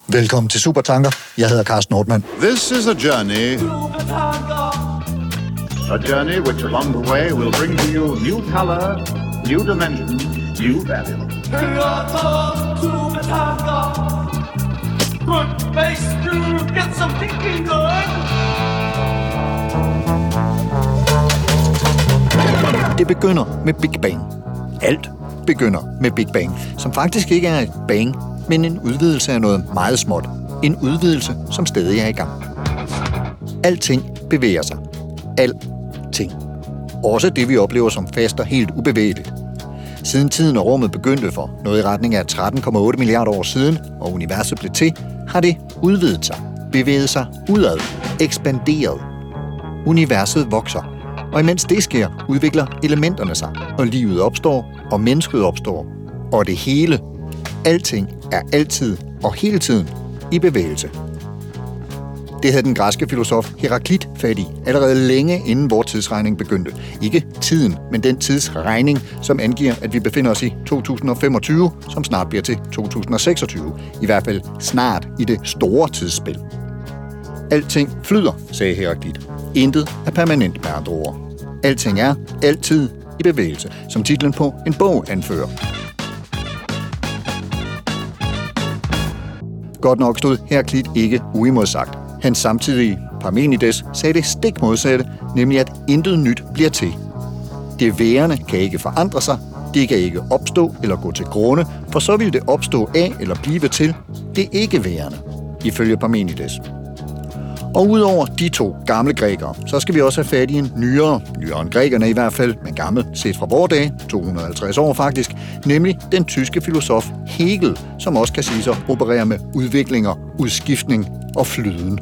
Velkommen til Supertanker. Jeg hedder Carsten Nordmann. This is a journey. A journey which along the way will bring to you new color, new dimension, new value. Good face to get some thinking good. Det begynder med Big Bang. Alt begynder med Big Bang, som faktisk ikke er et bang, men en udvidelse af noget meget småt. En udvidelse, som stadig er i gang. Alting bevæger sig. Alting. Også det, vi oplever som fast og helt ubevægeligt. Siden tiden og rummet begyndte for noget i retning af 13,8 milliarder år siden, og universet blev til, har det udvidet sig, bevæget sig udad, ekspanderet. Universet vokser, og imens det sker, udvikler elementerne sig, og livet opstår, og mennesket opstår. Og det hele, alting, er altid og hele tiden i bevægelse. Det havde den græske filosof Heraklit fat i, allerede længe inden vores tidsregning begyndte. Ikke tiden, men den tidsregning, som angiver, at vi befinder os i 2025, som snart bliver til 2026. I hvert fald snart i det store tidsspil. Alting flyder, sagde Heraklit. Intet er permanent med andre ord. Alting er altid i bevægelse, som titlen på en bog anfører. Godt nok stod Heraklit ikke uimodsagt. Hans samtidige Parmenides sagde det stik modsatte, nemlig at intet nyt bliver til. Det værende kan ikke forandre sig, det kan ikke opstå eller gå til grunde, for så vil det opstå af eller blive til det ikke værende, ifølge Parmenides. Og udover de to gamle grækere, så skal vi også have fat i en nyere end grækerne i hvert fald, men gammel set fra vore dage, 250 år faktisk, nemlig den tyske filosof Hegel, som også kan siges at operere med udviklinger, udskiftning og flyden.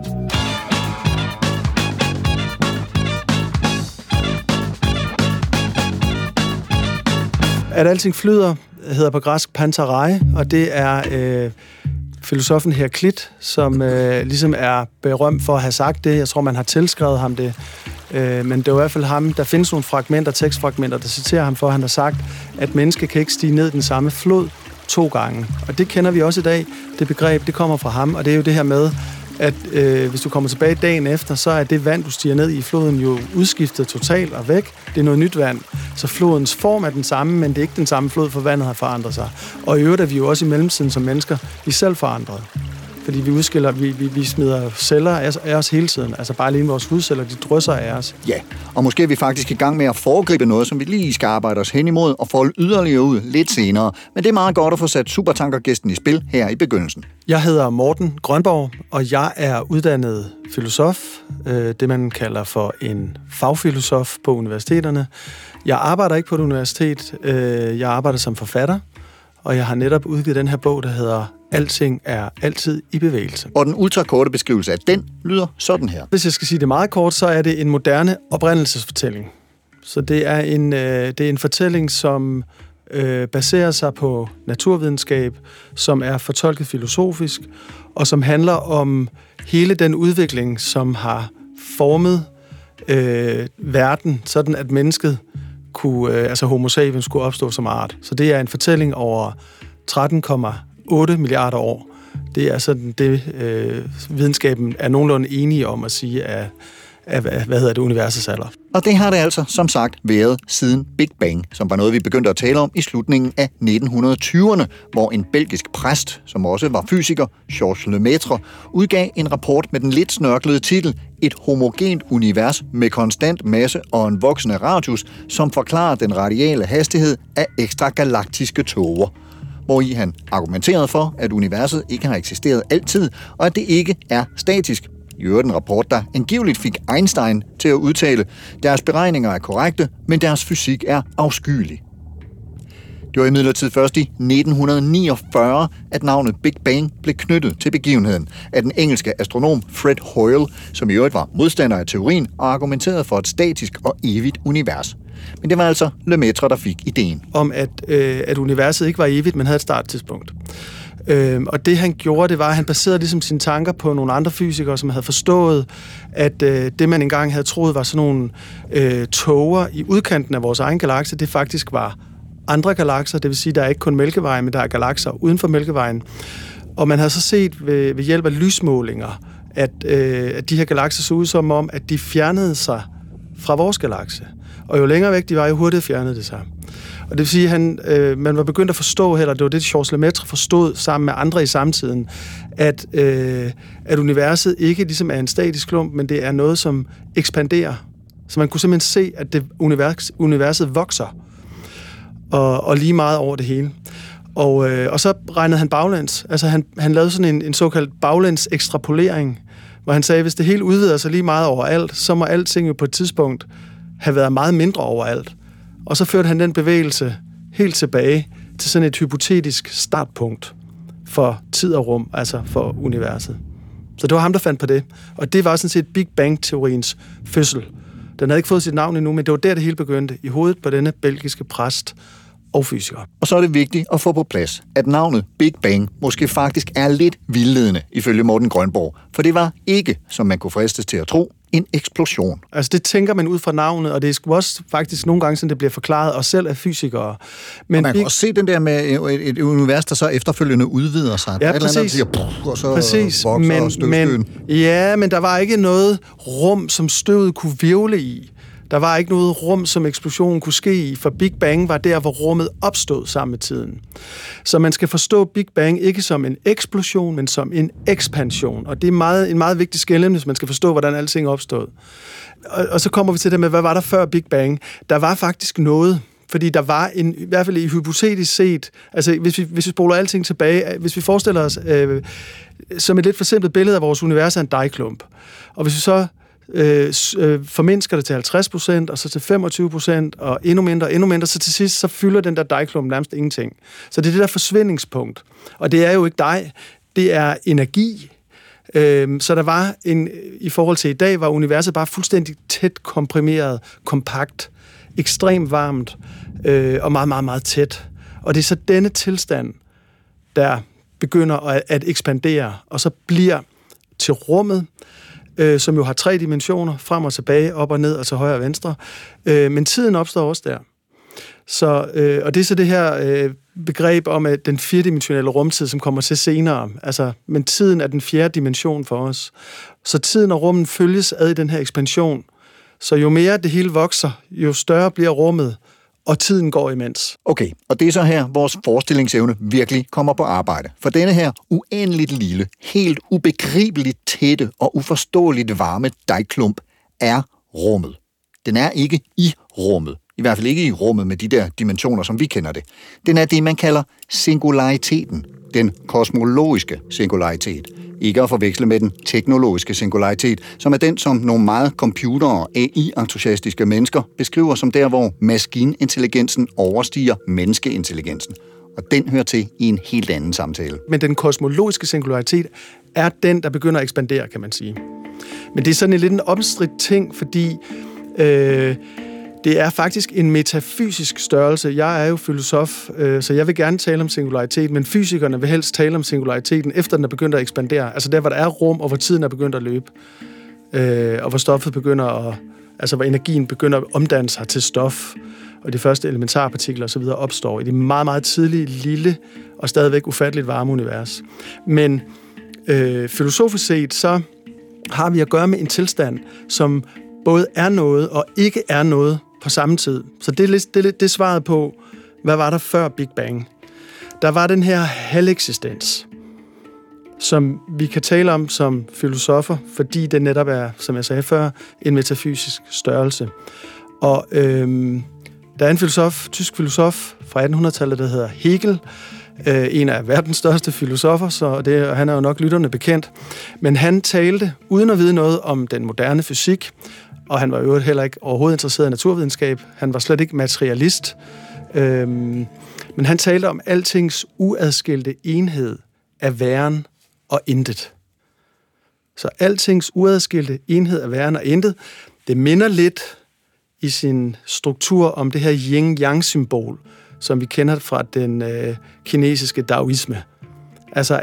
At alting flyder hedder på græsk pantarei, og det er filosofen Heraklit, som ligesom er berømt for at have sagt det. Jeg tror, man har tilskrevet ham det. Men det er i hvert fald ham. Der findes nogle fragmenter, tekstfragmenter, der citerer ham for, at han har sagt, at mennesker kan ikke stige ned den samme flod 2 gange. Og det kender vi også i dag. Det begreb, det kommer fra ham, og det er jo det her med, at hvis du kommer tilbage dagen efter, så er det vand, du stiger ned i floden, jo udskiftet totalt og væk. Det er noget nyt vand. Så flodens form er den samme, men det er ikke den samme flod, for vandet har forandret sig. Og i øvrigt er vi jo også i mellemtiden som mennesker, vi selv forandret. Fordi vi udskiller, vi smider celler af os hele tiden. Altså bare lige vores hudceller, de drysser af os. Ja, og måske er vi faktisk i gang med at foregribe noget, som vi lige skal arbejde os hen imod og folde yderligere ud lidt senere. Men det er meget godt at få sat Supertanker-gæsten i spil her i begyndelsen. Jeg hedder Morten Grønborg, og jeg er uddannet filosof. Det man kalder for en fagfilosof på universiteterne. Jeg arbejder ikke på et universitet. Jeg arbejder som forfatter. Og jeg har netop udgivet den her bog, der hedder Alting er altid i bevægelse. Og den ultrakorte beskrivelse af den lyder sådan her. Hvis jeg skal sige det meget kort, så er det en moderne oprindelsesfortælling. Så det er en fortælling, som baserer sig på naturvidenskab, som er fortolket filosofisk, og som handler om hele den udvikling, som har formet verden, sådan at mennesket altså homo sapiens kunne opstå som art. Så det er en fortælling over 13,8 milliarder år. Det er sådan det, videnskaben er nogenlunde enige om at sige af universets alder. Og det har det altså, som sagt, været siden Big Bang, som var noget, vi begyndte at tale om i slutningen af 1920'erne, hvor en belgisk præst, som også var fysiker, Georges Lemaitre, udgav en rapport med den lidt snørklede titel Et homogent univers med konstant masse og en voksende radius, som forklarer den radiale hastighed af ekstragalaktiske tåger, hvori han argumenterede for, at universet ikke har eksisteret altid, og at det ikke er statisk. I øvrigt en rapport, der angiveligt fik Einstein til at udtale, deres beregninger er korrekte, men deres fysik er afskyelig. Det var imidlertid først i 1949, at navnet Big Bang blev knyttet til begivenheden af den engelske astronom Fred Hoyle, som i øvrigt var modstander af teorien og argumenterede for et statisk og evigt univers. Men det var altså Lemaitre, der fik ideen. Om at universet ikke var evigt, men havde et starttidspunkt. Og det han gjorde, det var, at han baserede ligesom sine tanker på nogle andre fysikere, som havde forstået, at det man engang havde troet var sådan nogle tåger i udkanten af vores egen galakse, det faktisk var andre galakser, det vil sige, der er ikke kun Mælkevejen, men der er galakser uden for Mælkevejen. Og man har så set ved hjælp af lysmålinger, at de her galakser så ud som om, at de fjernede sig fra vores galakse. Og jo længere væk de var, jo hurtigt fjernede det sig. Og det vil sige, at man var begyndt at forstå, eller det var det, Georges Lemaitre forstod sammen med andre i samtiden, at universet ikke ligesom er en statisk klump, men det er noget, som ekspanderer. Så man kunne simpelthen se, at universet vokser, og lige meget over det hele. Og så regnede han baglæns. Altså han lavede sådan en såkaldt baglæns ekstrapolering, hvor han sagde, at hvis det hele udvider sig lige meget overalt, så må alting jo på et tidspunkt have været meget mindre overalt. Og så førte han den bevægelse helt tilbage til sådan et hypotetisk startpunkt for tid og rum, altså for universet. Så det var ham, der fandt på det. Og det var sådan set Big Bang-teoriens fødsel. Den havde ikke fået sit navn endnu, men det var der, det hele begyndte, i hovedet på denne belgiske præst og fysiker. Og så er det vigtigt at få på plads, at navnet Big Bang måske faktisk er lidt vildledende, ifølge Morten Grønborg. For det var ikke, som man kunne fristes til at tro, en eksplosion. Altså det tænker man ud fra navnet, og det er også faktisk nogle gange, sådan det bliver forklaret, og selv af fysikere. Men og man kan også se den der med et univers, der så efterfølgende udvider sig. Ja, præcis. Præcis. Der siger, og så vokser støvskyen. Men der var ikke noget rum, som støvet kunne virvle i. Der var ikke noget rum, som eksplosionen kunne ske i, for Big Bang var der, hvor rummet opstod sammen med tiden. Så man skal forstå Big Bang ikke som en eksplosion, men som en ekspansion. Og det er en meget vigtig skelnen, hvis man skal forstå, hvordan alting opstod. Og så kommer vi til det med, hvad var der før Big Bang? Der var faktisk noget, fordi der var i hvert fald i hypotetisk set, altså hvis vi spoler alting tilbage, hvis vi forestiller os som et lidt forsimplet billede af vores univers er en dejklump, og hvis vi så formindsker det til 50%, og så til 25%, og endnu mindre, så til sidst, så fylder den der dejklump nærmest ingenting. Så det er det der forsvindingspunkt. Og det er jo ikke dej, det er energi. Så der var i forhold til i dag, var universet bare fuldstændig tæt komprimeret, kompakt, ekstremt varmt, og meget, meget, meget tæt. Og det er så denne tilstand, der begynder at ekspandere, og så bliver til rummet, som jo har 3 dimensioner, frem og tilbage, op og ned, og til højre og venstre. Men tiden opstår også der. Så, og det er så det her begreb om at den 4-dimensionelle rumtid, som kommer til senere. Altså, men tiden er den 4. dimension for os. Så tiden og rummet følges ad i den her ekspansion. Så jo mere det hele vokser, jo større bliver rummet, og tiden går imens. Okay, og det er så her, vores forestillingsevne virkelig kommer på arbejde. For denne her uendeligt lille, helt ubegribeligt tætte og uforståeligt varme dejklump er rummet. Den er ikke i rummet. I hvert fald ikke i rummet med de der dimensioner, som vi kender det. Den er det, man kalder singulariteten. Den kosmologiske singularitet. Ikke at forveksle med den teknologiske singularitet, som er den, som nogle meget computer- og AI-entusiastiske mennesker beskriver som der, hvor maskinintelligensen overstiger menneskeintelligensen. Og den hører til i en helt anden samtale. Men den kosmologiske singularitet er den, der begynder at ekspandere, kan man sige. Men det er sådan lidt en omstridt ting, fordi det er faktisk en metafysisk størrelse. Jeg er jo filosof, så jeg vil gerne tale om singularitet, men fysikerne vil helst tale om singulariteten, efter den er begyndt at ekspandere. Altså der, hvor der er rum, og hvor tiden er begyndt at løbe. Og hvor stoffet begynder hvor energien begynder at omdanne sig til stof, og de første elementarpartikler osv. opstår i det meget, meget tidlige, lille og stadigvæk ufatteligt varme univers. Men filosofisk set, så har vi at gøre med en tilstand, som både er noget og ikke er noget på samme tid. Så det er svaret på, hvad var der før Big Bang? Der var den her halveksistens, som vi kan tale om som filosofer, fordi det netop er, som jeg sagde før, en metafysisk størrelse. Og der er en tysk filosof fra 1800-tallet, der hedder Hegel, en af verdens største filosofer, så han er jo nok lytterne bekendt. Men han talte, uden at vide noget om den moderne fysik, og han var jo heller ikke overhovedet interesseret i naturvidenskab. Han var slet ikke materialist. Men han talte om altings uadskilte enhed af væren og intet. Så altings uadskilte enhed af væren og intet, det minder lidt i sin struktur om det her yin-yang-symbol, som vi kender fra den kinesiske daoisme. Altså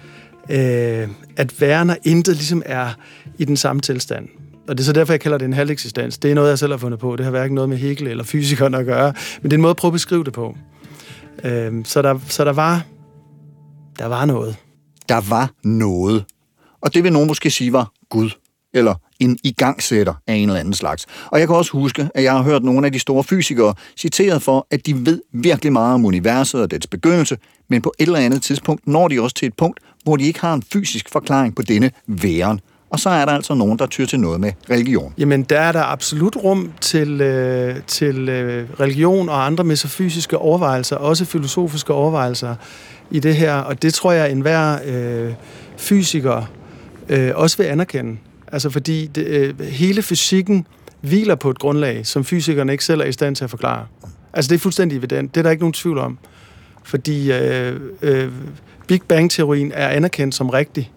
at væren og intet ligesom er i den samme tilstand. Og det er så derfor, jeg kalder det en halveksistens. Det er noget, jeg selv har fundet på. Det har hverken noget med Hegel eller fysikerne at gøre. Men det er en måde at prøve at beskrive det på. Så der var noget. der var noget. Og det vil nogen måske sige var Gud, eller en igangsætter af en eller anden slags. Og jeg kan også huske, at jeg har hørt nogle af de store fysikere citeret for, at de ved virkelig meget om universet og dets begyndelse, men på et eller andet tidspunkt når de også til et punkt, hvor de ikke har en fysisk forklaring på denne væren. Og så er der altså nogen, der tyr til noget med religion. Jamen, der er der absolut rum til religion og andre metafysiske overvejelser, også filosofiske overvejelser i det her. Og det tror jeg, enhver fysiker også vil anerkende. Altså fordi hele fysikken hviler på et grundlag, som fysikerne ikke selv er i stand til at forklare. Altså det er fuldstændig evident. Det er der ikke nogen tvivl om. Fordi Big Bang-teorien er anerkendt som rigtig.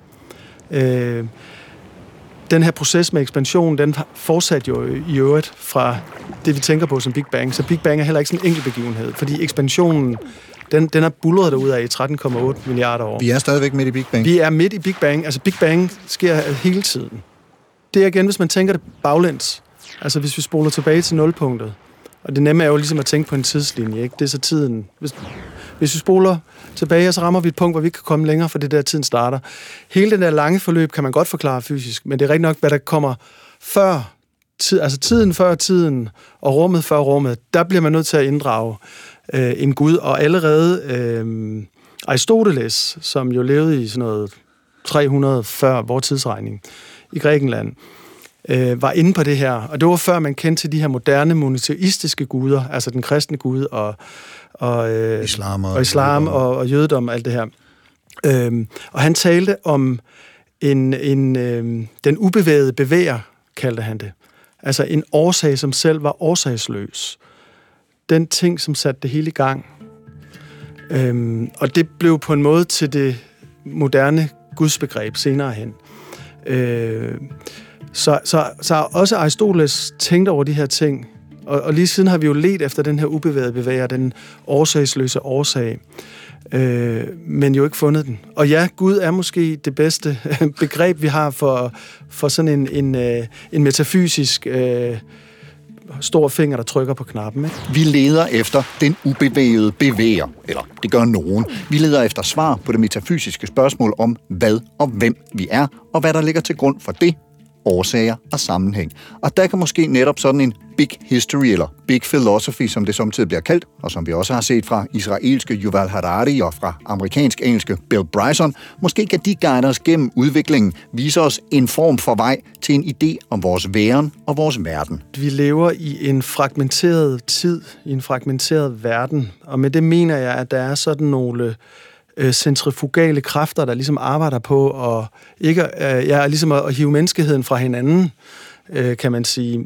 Den her proces med ekspansion, den fortsatte jo i øvrigt fra det, vi tænker på som Big Bang. Så Big Bang er heller ikke sådan en enkelt begivenhed, fordi ekspansionen, den er buldret derudad i 13,8 milliarder år. Vi er stadigvæk midt i Big Bang. Vi er midt i Big Bang. Altså Big Bang sker hele tiden. Det er igen, hvis man tænker det baglæns. Altså hvis vi spoler tilbage til nulpunktet. Og det nemme er jo ligesom at tænke på en tidslinje, ikke? Det er så tiden. Hvis vi spoler tilbage, så rammer vi et punkt, hvor vi ikke kan komme længere, for det der tiden starter. Hele den der lange forløb kan man godt forklare fysisk, men det er rigtig nok, hvad der kommer før altså tiden før tiden og rummet før rummet. Der bliver man nødt til at inddrage en gud, og allerede Aristoteles, som jo levede i sådan noget 300 før vores tidsregning i Grækenland, var inde på det her. Og det var før man kendte til de her moderne monoteistiske guder, altså den kristne gud og islam og jødedom og alt det her. Og han talte om den ubevægede bevæger, kaldte han det. Altså en årsag, som selv var årsagsløs. Den ting, som satte det hele i gang. Og det blev på en måde til det moderne gudsbegreb senere hen. Så også Aristoteles tænkte over de her ting, og lige siden har vi jo ledt efter den her ubevægede bevæger, den årsagsløse årsag, men jo ikke fundet den. Og ja, Gud er måske det bedste begreb, vi har for sådan en metafysisk stor finger, der trykker på knappen. Ikke? Vi leder efter den ubevægede bevæger, eller det gør nogen. Vi leder efter svar på det metafysiske spørgsmål om, hvad og hvem vi er, og hvad der ligger til grund for det, årsager og sammenhæng. Og der kan måske netop sådan en big history eller big philosophy, som det samtidig bliver kaldt, og som vi også har set fra israelske Yuval Harari og fra amerikansk-engelske Bill Bryson, måske kan de guide os gennem udviklingen, vise os en form for vej til en idé om vores væren og vores verden. Vi lever i en fragmenteret tid, i en fragmenteret verden, og med det mener jeg, at der er sådan nogle centrifugale kræfter, der ligesom arbejder på og ikke ligesom at hive menneskeheden fra hinanden, kan man sige.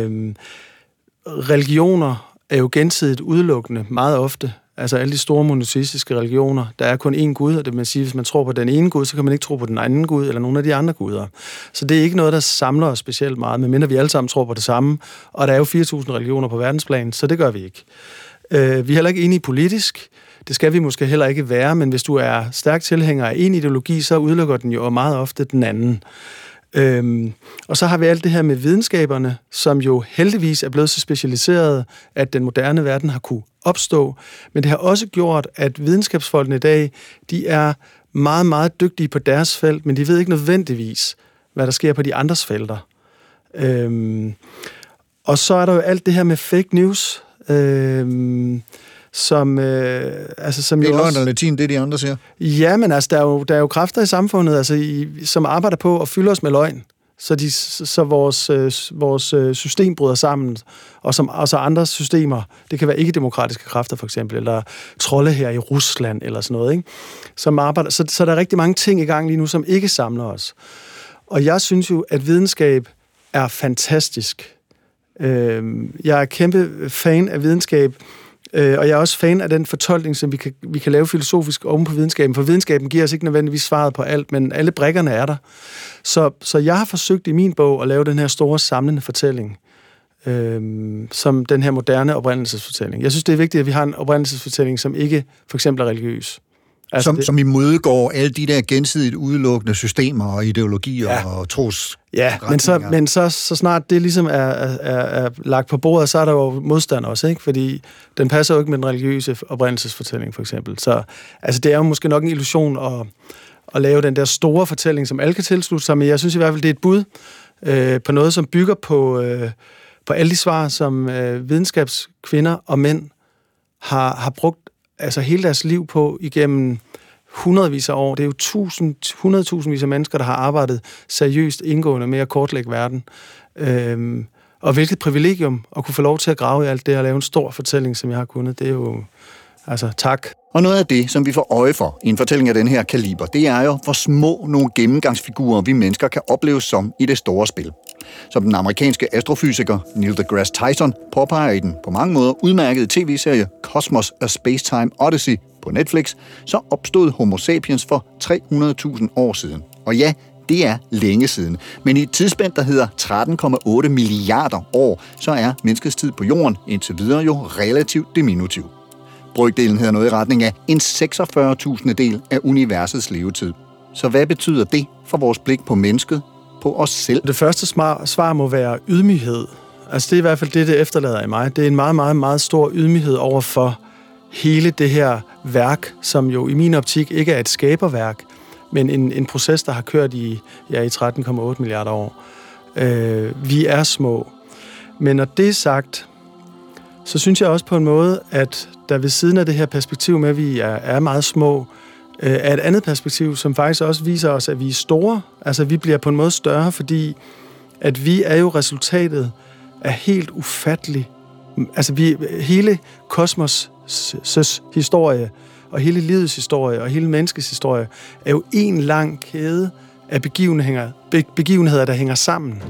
Religioner er jo gensidigt udelukkende meget ofte. Altså alle de store monoteistiske religioner, der er kun én gud, og det vil sige, hvis man tror på den ene gud, så kan man ikke tro på den anden gud eller nogle af de andre guder. Så det er ikke noget, der samler os specielt meget, medmindre vi alle sammen tror på det samme, og der er jo 4.000 religioner på verdensplan, så det gør vi ikke. Vi er heller ikke enige politisk. Det skal vi måske heller ikke være, men hvis du er stærk tilhænger af en ideologi, så udelukker den jo meget ofte den anden. Og så har vi alt det her med videnskaberne, som jo heldigvis er blevet så specialiseret, at den moderne verden har kunne opstå. Men det har også gjort, at videnskabsfolkene i dag, de er meget, meget dygtige på deres felt, men de ved ikke nødvendigvis, hvad der sker på de andres felter. Og så er der jo alt det her med fake news, som det er jo løgn og latin, det de andre siger. Ja, men altså, der er jo kræfter i samfundet, altså, som arbejder på at fylde os med løgn, så vores system bryder sammen, og så andre systemer, det kan være ikke-demokratiske kræfter for eksempel, eller trolde her i Rusland, eller sådan noget, ikke? Som arbejder, så der er rigtig mange ting i gang lige nu, som ikke samler os. Og jeg synes jo, at videnskab er fantastisk. Jeg er kæmpe fan af videnskab, og jeg er også fan af den fortolkning, som vi kan lave filosofisk oven på videnskaben, for videnskaben giver os ikke nødvendigvis svaret på alt, men alle brikkerne er der. Så jeg har forsøgt i min bog at lave den her store samlende fortælling, som den her moderne oprindelsesfortælling. Jeg synes, det er vigtigt, at vi har en oprindelsesfortælling, som ikke for eksempel er religiøs. Altså som imødegår alle de der gensidigt udelukkende systemer og ideologier og tros. Ja, men så snart det ligesom er lagt på bordet, så er der jo modstand også, ikke? Fordi den passer jo ikke med den religiøse oprindelsesfortælling, for eksempel. Så altså, det er jo måske nok en illusion at lave den der store fortælling, som alle kan tilslutte sig, men jeg synes i hvert fald, det er et bud på noget, som bygger på alle de svar, som videnskabskvinder og mænd har brugt altså hele deres liv på igennem hundredvis af år. Det er jo 100.000 af mennesker, der har arbejdet seriøst indgående med at kortlægge verden. Og hvilket privilegium at kunne få lov til at grave i alt det og lave en stor fortælling, som jeg har kunnet. Det er jo, altså, tak. Og noget af det, som vi får øje for i en fortælling af den her kaliber, det er jo, hvor små nogle gennemgangsfigurer vi mennesker kan opleves som i det store spil. Som den amerikanske astrofysiker Neil deGrasse Tyson påpeger i den på mange måder udmærkede tv-serie Cosmos: A Spacetime Odyssey på Netflix, så opstod Homo sapiens for 300.000 år siden. Og ja, det er længe siden. Men i et tidsspænd, der hedder 13,8 milliarder år, så er menneskets tid på jorden indtil videre jo relativt diminutiv. Brøkdelen hedder noget i retning af en 46.000 del af universets levetid. Så hvad betyder det for vores blik på mennesket, på os selv? Det første svar må være ydmyghed. Altså det er i hvert fald det efterlader i mig. Det er en meget, meget, meget stor ydmyghed over for hele det her værk, som jo i min optik ikke er et skaberværk, men en proces, der har kørt i 13,8 milliarder år. Vi er små. Men når det er sagt, så synes jeg også på en måde, at der ved siden af det her perspektiv med, at vi er meget små, er et andet perspektiv, som faktisk også viser os, at vi er store. Altså, vi bliver på en måde større, fordi at vi er jo resultatet af helt ufattelig... Altså, hele kosmos' historie, og hele livets historie, og hele menneskets historie, er jo en lang kæde af begivenheder, der hænger sammen.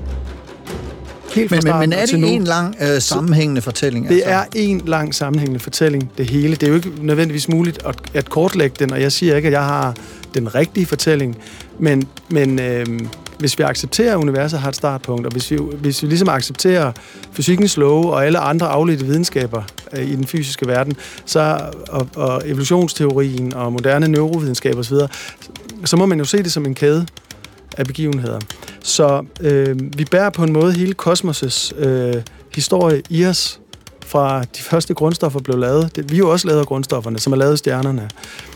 Men er det en lang sammenhængende fortælling? Det er en lang sammenhængende fortælling, det hele. Det er jo ikke nødvendigvis muligt at kortlægge den, og jeg siger ikke, at jeg har den rigtige fortælling, men hvis vi accepterer, at universet har et startpunkt, og hvis vi ligesom accepterer fysikkens love og alle andre afledte videnskaber i den fysiske verden, og evolutionsteorien og moderne neurovidenskab osv., så må man jo se det som en kæde af begivenheder. Så vi bærer på en måde hele kosmos' historie i os, fra de første grundstoffer blev lavet. Vi er jo også lavet af grundstofferne, som er lavet af stjernerne.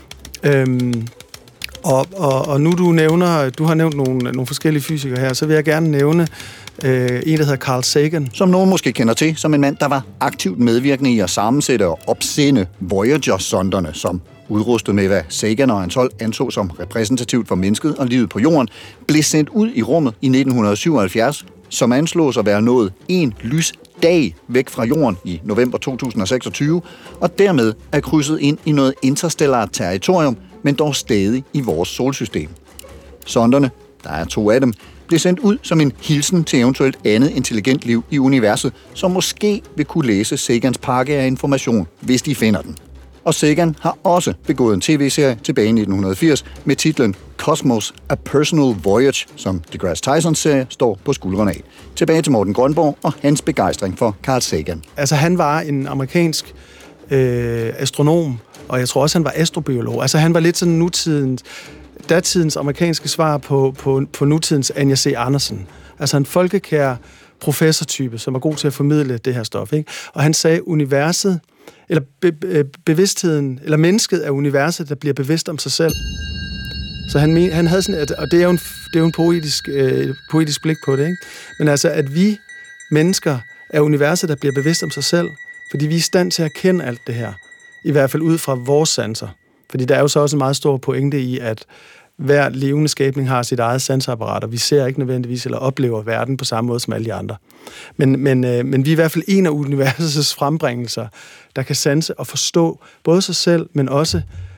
Og nu du har nævnt nogle forskellige fysikere her, så vil jeg gerne nævne en, der hedder Carl Sagan. Som nogen måske kender til, som en mand, der var aktivt medvirkende i at sammensætte og opsende Voyager-sonderne, som udrustet med, hvad Sagan og hans hold anså som repræsentativt for mennesket og livet på jorden, blev sendt ud i rummet i 1977, som anslås at være nået en lysdag væk fra jorden i november 2026, og dermed er krydset ind i noget interstellart territorium, men dog stadig i vores solsystem. Sonderne, der er 2 af dem, blev sendt ud som en hilsen til eventuelt andet intelligent liv i universet, som måske vil kunne læse Sagans pakke af information, hvis de finder den. Og Sagan har også begået en tv-serie tilbage i 1980 med titlen Cosmos: A Personal Voyage, som deGrasse Tysons serie står på skuldrene af. Tilbage til Morten Grønborg og hans begejstring for Carl Sagan. Altså han var en amerikansk astronom, og jeg tror også, han var astrobiolog. Altså han var lidt sådan datidens amerikanske svar på nutidens Anja C. Andersen. Altså en folkekær professortype, som var god til at formidle det her stof, ikke? Og han sagde, universet, eller bevidstheden, eller mennesket er universet, der bliver bevidst om sig selv. Så han havde sådan, og det er jo en poetisk blik på det, ikke? Men altså, at vi mennesker er universet, der bliver bevidst om sig selv, fordi vi er i stand til at kende alt det her. I hvert fald ud fra vores sanser. Fordi der er jo så også en meget stor pointe i, at hver levende skabning har sit eget sansapparat, og vi ser ikke nødvendigvis eller oplever verden på samme måde som alle de andre. Men vi er i hvert fald en af universets frembringelser, der kan sanse og forstå både sig selv, men også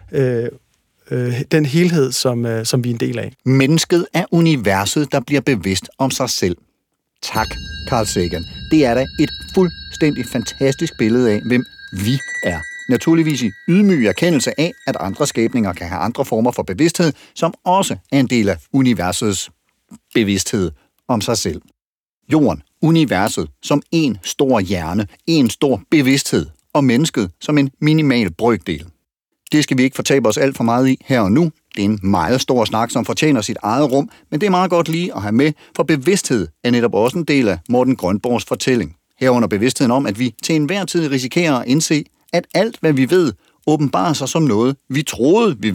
den helhed, som vi er en del af. Mennesket er universet, der bliver bevidst om sig selv. Tak, Carl Sagan. Det er da et fuldstændig fantastisk billede af, hvem vi er. Naturligvis i ydmyg erkendelse af, at andre skabninger kan have andre former for bevidsthed, som også er en del af universets bevidsthed om sig selv. Jorden, universet, som en stor hjerne, en stor bevidsthed, og mennesket som en minimal brøkdel. Det skal vi ikke fortabe os alt for meget i her og nu. Det er en meget stor snak, som fortjener sit eget rum, men det er meget godt lige at have med, for bevidsthed er netop også en del af Morten Grønborgs fortælling. Herunder bevidstheden om, at vi til enhver tid risikerer at indse, at alt, hvad vi ved, åbenbarer sig som noget, vi troede, vi vidste,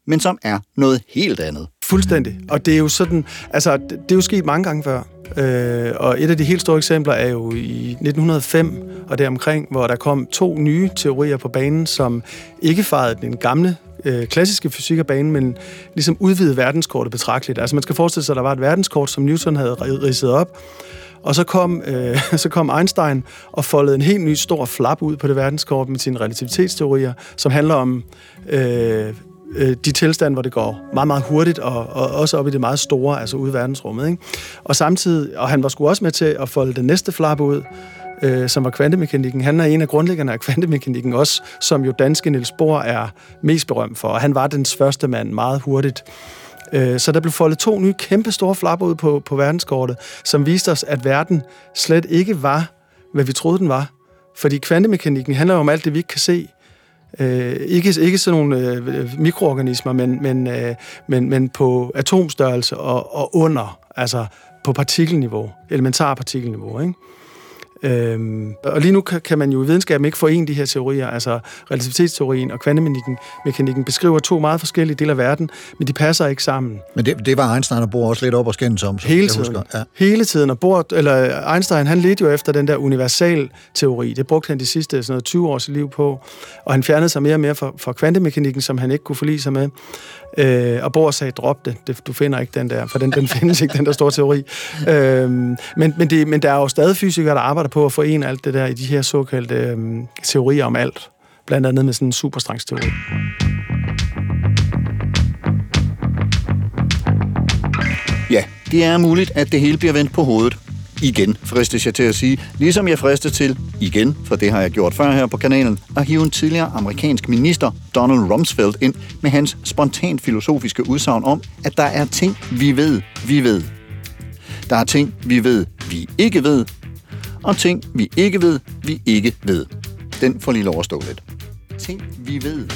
men som er noget helt andet. Fuldstændig. Og det er jo sådan, altså, det er jo sket mange gange før. Og et af de helt store eksempler er jo i 1905 og deromkring, hvor der kom 2 nye teorier på banen, som ikke fejrede den gamle klassiske fysik af banen, men ligesom udvidede verdenskortet betragteligt. Altså man skal forestille sig, at der var et verdenskort, som Newton havde ridset op, og så kom Einstein og foldede en helt ny stor flap ud på det verdenskort med sine relativitetsteorier, som handler om de tilstande, hvor det går meget, meget hurtigt, og også op i det meget store, altså ude i verdensrummet. Ikke? Og samtidig, og han var sgu også med til at folde den næste flap ud, som var kvantemekanikken. Han er en af grundlæggerne af kvantemekanikken også, som jo danske Niels Bohr er mest berømt for, og han var dens første mand meget hurtigt. Så der blev foldet 2 nye kæmpe store flapper ud på verdenskortet, som viste os, at verden slet ikke var, hvad vi troede, den var. Fordi kvantemekanikken handler jo om alt det, vi ikke kan se. Ikke sådan nogle mikroorganismer, men på atomstørrelse og under, altså på partikelniveau, elementarpartikelniveau, ikke? Og lige nu kan man jo i videnskaben ikke forene de her teorier, altså relativitetsteorien og kvantemekanikken beskriver 2 meget forskellige dele af verden, men de passer ikke sammen. Men det var Einstein og Bohr også lidt op og skændes om. Hele tiden. Ja. Hele tiden. Og Einstein, han ledte jo efter den der universalteori. Det brugte han de sidste sådan noget 20 år sit liv på, og han fjernede sig mere og mere fra kvantemekanikken, som han ikke kunne forlige sig med. Og Bohr sagde, drop det. Du finder ikke den der, for den findes ikke, den der store teori. Men der er jo stadig fysikere, der arbejder på at forene alt det der i de her såkaldte teorier om alt. Blandt andet med sådan en superstrengsteori. Ja, det er muligt, at det hele bliver vendt på hovedet. Igen, fristes jeg til at sige, ligesom jeg fristes til, igen, for det har jeg gjort før her på kanalen, at hive en tidligere amerikansk minister, Donald Rumsfeld, ind med hans spontant filosofiske udsagn om, at der er ting, vi ved. Der er ting, vi ved, vi ikke ved, og ting, vi ikke ved, vi ikke ved. Den får lige lov at stå lidt. Ting, vi ved.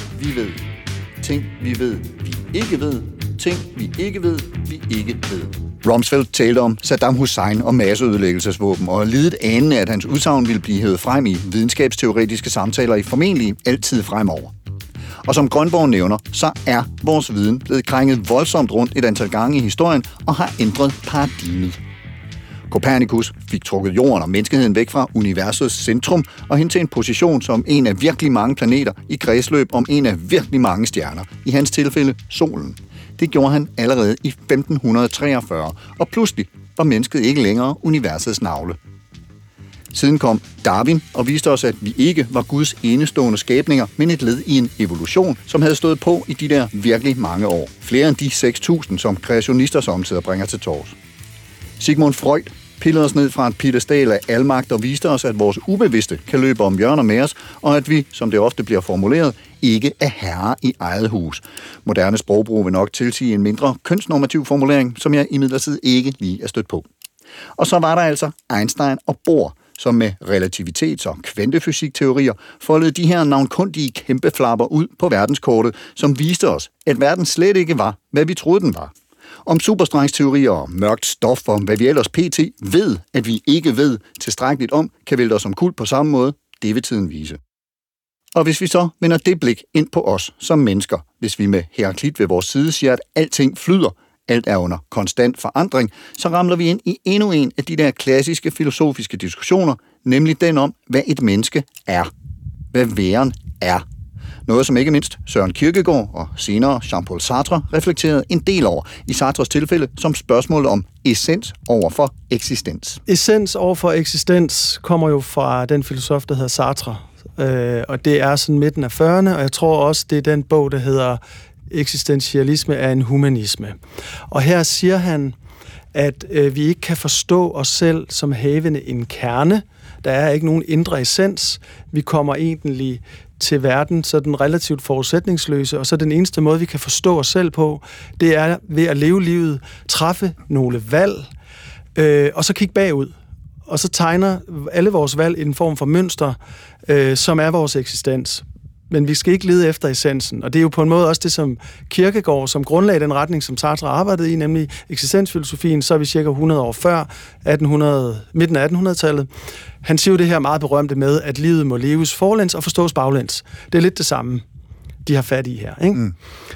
Ting, vi ved, vi ikke ved. Ting, vi ikke ved, vi ikke ved. Rumsfeld talte om Saddam Hussein og masseødelæggelsesvåben, og lidet anende, at hans udsagn ville blive hævet frem i videnskabsteoretiske samtaler i formentlig altid fremover. Og som Grønborg nævner, så er vores viden blevet krænget voldsomt rundt et antal gange i historien og har ændret paradigmet. Copernicus fik trukket jorden og menneskeheden væk fra universets centrum og hen til en position som en af virkelig mange planeter i kredsløb om en af virkelig mange stjerner, i hans tilfælde solen. Det gjorde han allerede i 1543, og pludselig var mennesket ikke længere universets navle. Siden kom Darwin og viste os, at vi ikke var Guds enestående skabninger, men et led i en evolution, som havde stået på i de der virkelig mange år. Flere end de 6.000, som kreationister samtidig bringer til tors. Sigmund Freud pillede os ned fra et piedestal af almagt og viste os, at vores ubevidste kan løbe om hjørner med os, og at vi, som det ofte bliver formuleret, ikke er herre i eget hus. Moderne sprogbrug vil nok tilsige en mindre kønsnormativ formulering, som jeg imidlertid ikke lige er stødt på. Og så var der altså Einstein og Bohr, som med relativitets- og kvantefysikteorier foldede de her navnkundige kæmpeflapper ud på verdenskortet, som viste os, at verden slet ikke var, hvad vi troede den var. Om superstrengsteorier og mørkt stof, om hvad vi ellers pt. Ved, at vi ikke ved tilstrækkeligt om, kan vælte os omkuld på samme måde, det vil tiden vise. Og hvis vi så vender det blik ind på os som mennesker, hvis vi med Heraklit ved vores side siger, at alting flyder, alt er under konstant forandring, så ramler vi ind i endnu en af de der klassiske filosofiske diskussioner, nemlig den om, hvad et menneske er. Hvad væren er. Noget, som ikke mindst Søren Kierkegaard og senere Jean-Paul Sartre reflekterede en del over, i Sartres tilfælde som spørgsmål om essens over for eksistens. Essens over for eksistens kommer jo fra den filosof, der hedder Sartre, og det er sådan midten af 40'erne, og jeg tror også, det er den bog, der hedder Eksistentialisme er en humanisme. Og her siger han, at vi ikke kan forstå os selv som havende en kerne. Der er ikke nogen indre essens. Vi kommer egentlig til verden sådan relativt forudsætningsløse, og så den eneste måde, vi kan forstå os selv på, det er ved at leve livet, træffe nogle valg, og så kigge bagud. Og så tegner alle vores valg i en form for mønster, som er vores eksistens. Men vi skal ikke lede efter essensen. Og det er jo på en måde også det, som Kierkegaard, som grundlagde den retning, som Sartre arbejdede i, nemlig eksistensfilosofien, så er vi cirka 100 år før, midten af 1800-tallet. Han siger jo det her meget berømte med, at livet må leves forlæns og forstås baglæns. Det er lidt det samme. de har fat i her. Ikke?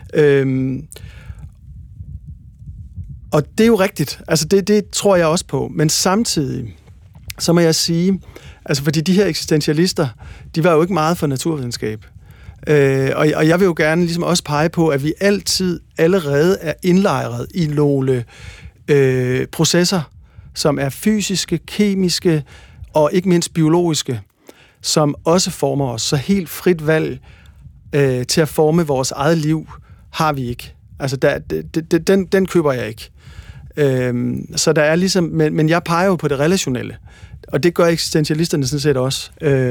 Og det er jo rigtigt. Altså det tror jeg også på. Men samtidig, så må jeg sige, altså fordi de her eksistentialister, de var jo ikke meget for naturvidenskab. Og jeg vil jo gerne ligesom også pege på, at vi altid allerede er indlejret i nogle processer, som er fysiske, kemiske og ikke mindst biologiske, som også former os. Så helt frit valg til at forme vores eget liv har vi ikke. Altså den køber jeg ikke. Så der er ligesom, men jeg peger jo på det relationelle, og det gør eksistentialisterne sådan set også.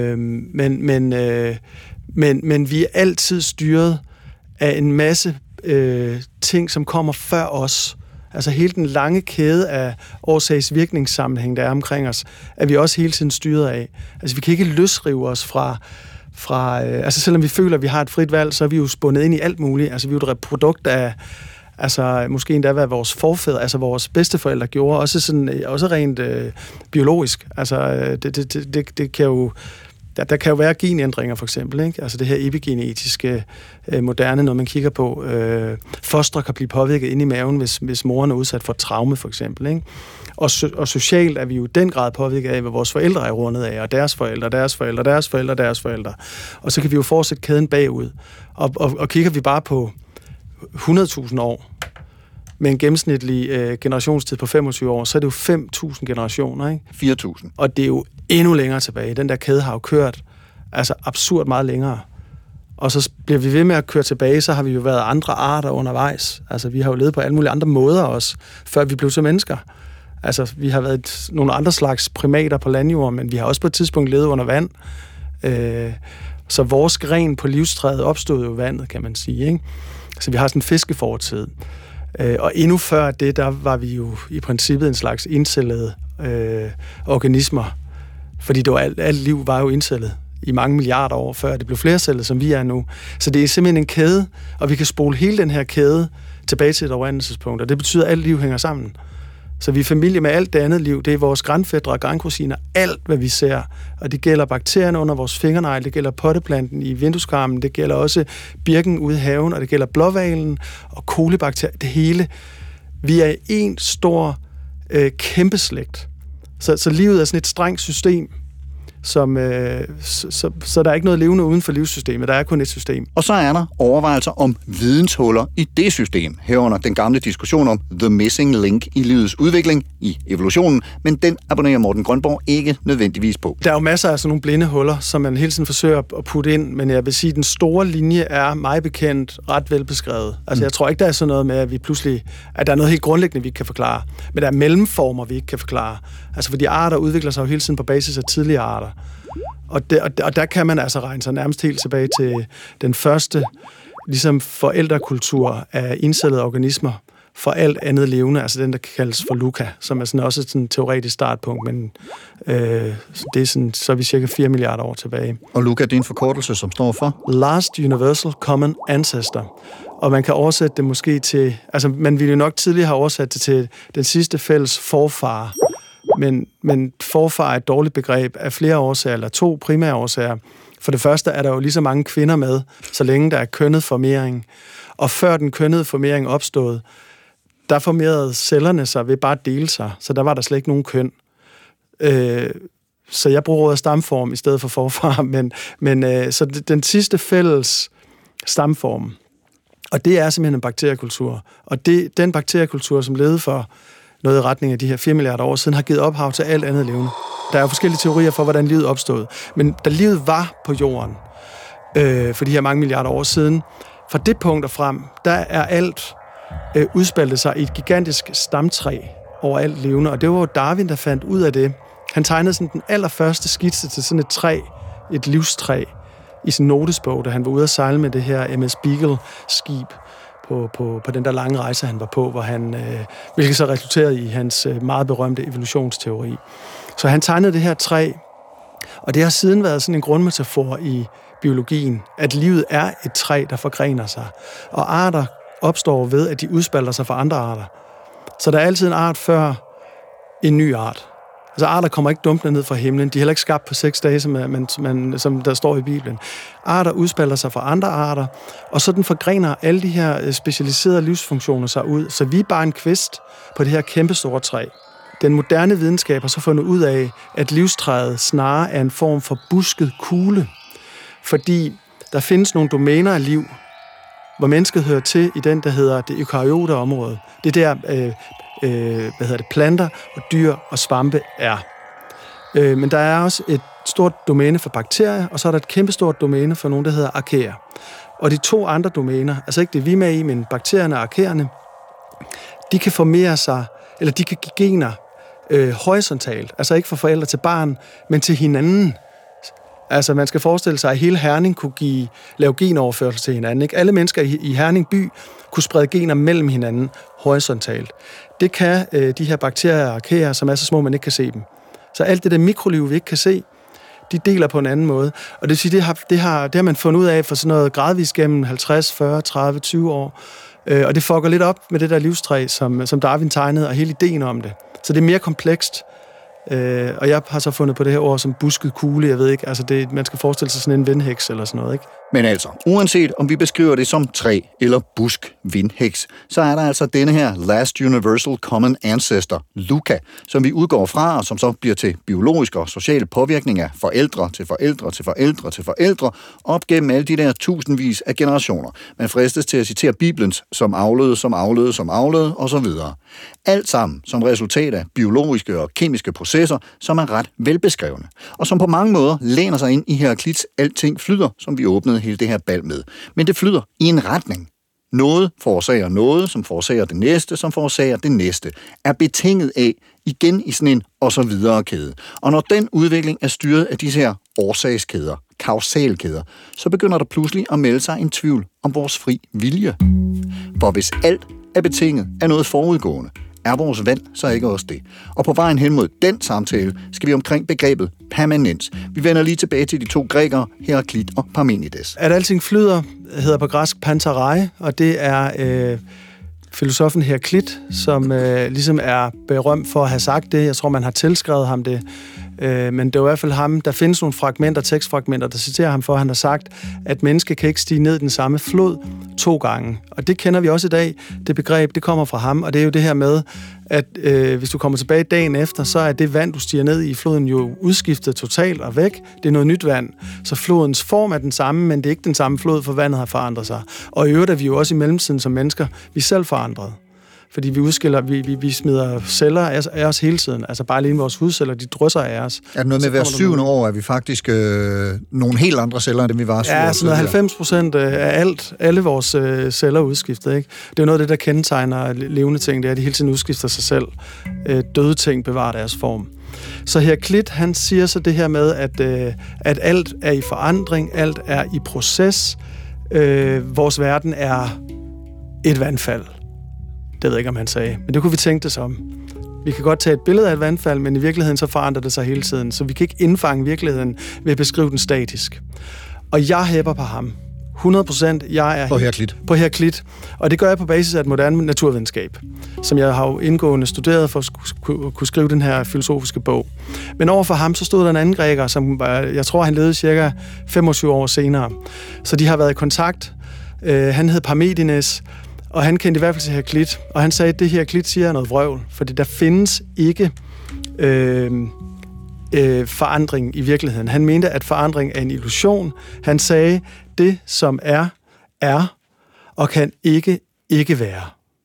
Men vi er altid styret af en masse ting, som kommer før os. Altså hele den lange kæde af årsags-virkningssammenhæng, der er omkring os, er vi også hele tiden styret af. Altså vi kan ikke løsrive os fra altså selvom vi føler, at vi har et frit valg, så er vi jo spundet ind i alt muligt. Altså vi er jo et produkt af, altså måske endda hvad vores forfædre, altså vores bedsteforældre gjorde, også rent biologisk. Altså det kan jo, der kan jo være genændringer for eksempel, ikke? Altså det her epigenetiske moderne, når man kigger på, fostre kan blive påvirket inde i maven, hvis moren er udsat for traume for eksempel, ikke? Og socialt er vi jo i den grad påvirket af, hvad vores forældre er rundet af, og deres forældre, deres forældre, deres forældre, deres forældre. Og så kan vi jo fortsætte kæden bagud. Og kigger vi bare på 100.000 år, med en gennemsnitlig generationstid på 25 år, så er det jo 5.000 generationer, ikke? 4.000. Og det er jo endnu længere tilbage. Den der kæde har jo kørt altså absurd meget længere. Og så bliver vi ved med at køre tilbage, så har vi jo været andre arter undervejs. Altså vi har jo levet på alle mulige andre måder også, før vi blev til mennesker. Altså vi har været nogle andre slags primater på landjorden, men vi har også på et tidspunkt levet under vand. Så vores gren på livstræet opstod jo vandet, kan man sige, ikke? Så vi har sådan en fiskefortid. Og endnu før det, der var vi jo i princippet en slags indcellede organismer. Fordi det var alt liv var jo indcellet i mange milliarder år før det blev flercellet, som vi er nu. Så det er simpelthen en kæde, og vi kan spole hele den her kæde tilbage til et oprindelsеspunkt, og det betyder, at alt liv hænger sammen. Så vi er familie med alt det andet liv. Det er vores grandfætre og grandkusiner, alt hvad vi ser. Og det gælder bakterierne under vores fingernegle, det gælder potteplanten i vindueskarmen, det gælder også birken ude i haven, og det gælder blåhvalen og kolibakterier, det hele. Vi er en stor kæmpeslægt. Så livet er sådan et strengt system, som, så der er ikke noget levende uden for livssystemet. Der er kun et system. Og så er der overvejelser om videnshuller i det system, herunder den gamle diskussion om the missing link i livets udvikling i evolutionen, men den abonnerer Morten Grønborg ikke nødvendigvis på. Der er jo masser af sådan nogle blinde huller, som man hele tiden forsøger at putte ind, men jeg vil sige, at den store linje er mig bekendt ret velbeskrevet. Altså jeg tror ikke, der er sådan noget med, at vi pludselig, at der er noget helt grundlæggende, vi ikke kan forklare, men der er mellemformer, vi ikke kan forklare. Altså fordi arter udvikler sig jo hele tiden på basis af tidligere arter. Og der kan man altså regne sig nærmest helt tilbage til den første ligesom forældrekultur af indcellede organismer for alt andet levende, altså den, der kaldes for LUCA, som er sådan også sådan en teoretisk startpunkt, men det er sådan, så er vi cirka 4 milliarder år tilbage. Og LUCA, det er en forkortelse, som står for? Last Universal Common Ancestor. Og man kan oversætte det måske til, altså man ville jo nok tidligere have oversat det til den sidste fælles forfar. Men forfar er et dårligt begreb af flere årsager, eller 2 primære årsager. For det første er der jo lige så mange kvinder med, så længe der er kønnet formering. Og før den kønnede formering opstod, der formerede cellerne sig ved bare at dele sig, så der var der slet ikke nogen køn. Så jeg bruger ordet stamform i stedet for forfar, men så den sidste fælles stamform, og det er simpelthen en bakteriekultur. Og den bakteriekultur, som levede for noget i retning af de her 4 milliarder år siden, har givet ophav til alt andet levende. Der er jo forskellige teorier for, hvordan livet opstod. Men da livet var på jorden, for de her mange milliarder år siden, fra det punkt og frem, der er alt udspaltet sig i et gigantisk stamtræ over alt levende. Og det var jo Darwin, der fandt ud af det. Han tegnede sådan den allerførste skitse til sådan et træ, et livstræ, i sin notesbog, da han var ude at sejle med det her MS Beagle-skib på den der lange rejse, han var på, hvor han, hvilket så resulterede i hans meget berømte evolutionsteori. Så han tegnede det her træ, og det har siden været sådan en grundmetafor i biologien, at livet er et træ, der forgrener sig. Og arter opstår ved, at de udspalter sig fra andre arter. Så der er altid en art før en ny art. Altså arter kommer ikke dumpende ned fra himlen. De er heller ikke skabt på 6 dage, som der står i Bibelen. Arter udspalder sig fra andre arter, og sådan forgrener alle de her specialiserede livsfunktioner sig ud. Så vi er bare en kvist på det her kæmpestore træ. Den moderne videnskab har så fundet ud af, at livstræet snarere er en form for busket kugle. Fordi der findes nogle domæner af liv, hvor mennesket hører til i den, der hedder det eukaryote område. Det er der, planter og dyr og svampe er. Men der er også et stort domæne for bakterier, og så er der et kæmpestort domæne for nogle, der hedder arkeer. Og de 2 andre domæner, altså ikke det vi er med i, men bakterierne og arkeerne, de kan formere sig, eller de kan give gener horisontalt, altså ikke fra forældre til barn, men til hinanden. Altså man skal forestille sig, at hele Herning kunne lave genoverførsel til hinanden. Ikke? Alle mennesker i Herning by kunne sprede gener mellem hinanden horisontalt. Det kan de her bakterier og arkeer, som er så små, man ikke kan se dem. Så alt det der mikroliv, vi ikke kan se, de deler på en anden måde. Og det vil sige, det har man fundet ud af for sådan noget gradvist gennem 50, 40, 30, 20 år. Og det fucker lidt op med det der livstræ, som Darwin tegnede, og hele ideen om det. Så det er mere komplekst. Og jeg har så fundet på det her ord som busket kugle, jeg ved ikke, altså man skal forestille sig sådan en vindhæks eller sådan noget, ikke? Men altså, uanset om vi beskriver det som træ eller busk, vindhæks, så er der altså denne her Last Universal Common Ancestor, LUCA, som vi udgår fra, og som så bliver til biologisk og social påvirkning af forældre til forældre til forældre til forældre, op gennem alle de der tusindvis af generationer. Man fristes til at citere Bibelens som aflede, som aflede, som aflede, og så videre. Alt sammen som resultat af biologiske og kemiske processer, som er ret velbeskrevne, og som på mange måder læner sig ind i Heraklits alting flyder, som vi åbnede hele det her bal med. Men det flyder i en retning. Noget forårsager noget, som forårsager det næste, som forårsager det næste, er betinget af igen i sådan en og så videre kæde. Og når den udvikling er styret af disse her årsagskæder, kausalkæder, så begynder der pludselig at melde sig en tvivl om vores fri vilje. For hvis alt er betinget af noget forudgående, er vores vand så ikke også det? Og på vejen hen mod den samtale skal vi omkring begrebet permanens. Vi vender lige tilbage til de 2 grækere, Heraklit og Parmenides. At alting flyder hedder på græsk pantarai, og det er filosofen Heraklit, som ligesom er berømt for at have sagt det. Jeg tror, man har tilskrevet ham det. Men det er i hvert fald ham, der findes nogle fragmenter, tekstfragmenter, der citerer ham for, at han har sagt, at mennesket kan ikke stige ned i den samme flod 2 gange. Og det kender vi også i dag. Det begreb, det kommer fra ham, og det er jo det her med, at hvis du kommer tilbage dagen efter, så er det vand, du stiger ned i floden, jo udskiftet totalt og væk. Det er noget nyt vand. Så flodens form er den samme, men det er ikke den samme flod, for vandet har forandret sig. Og i øvrigt er vi jo også i mellemtiden som mennesker, vi selv forandret. Fordi vi smider celler af os hele tiden. Altså bare alene vores hudceller, de drysser af os. Er det noget med hver 7. år, at vi faktisk nogle helt andre celler, end vi var? Ja, sådan 90% af alle vores celler er udskiftet. Ikke? Det er jo noget af det, der kendetegner levende ting, det er, at de hele tiden udskifter sig selv. Døde ting bevarer deres form. Så Heraklit, han siger så det her med, at alt er i forandring, alt er i proces. Vores verden er et vandfald. Det ved jeg ikke, om han sagde, men det kunne vi tænke det som. Vi kan godt tage et billede af et vandfald, men i virkeligheden så forandrer det sig hele tiden, så vi kan ikke indfange virkeligheden ved at beskrive den statisk. Og jeg hæpper på ham. 100%. Jeg er på Heraklit. Og det gør jeg på basis af et moderne naturvidenskab, som jeg har jo indgående studeret for at kunne skrive den her filosofiske bog. Men overfor ham, så stod der en anden græker, som jeg tror, han levede cirka 25 år senere. Så de har været i kontakt. Han hed Parmenides, og han kendte i hvert fald til Heraklit, og han sagde, at det Heraklit siger noget vrøvl, fordi der findes ikke forandring i virkeligheden. Han mente, at forandring er en illusion. Han sagde, det som er, og kan ikke være.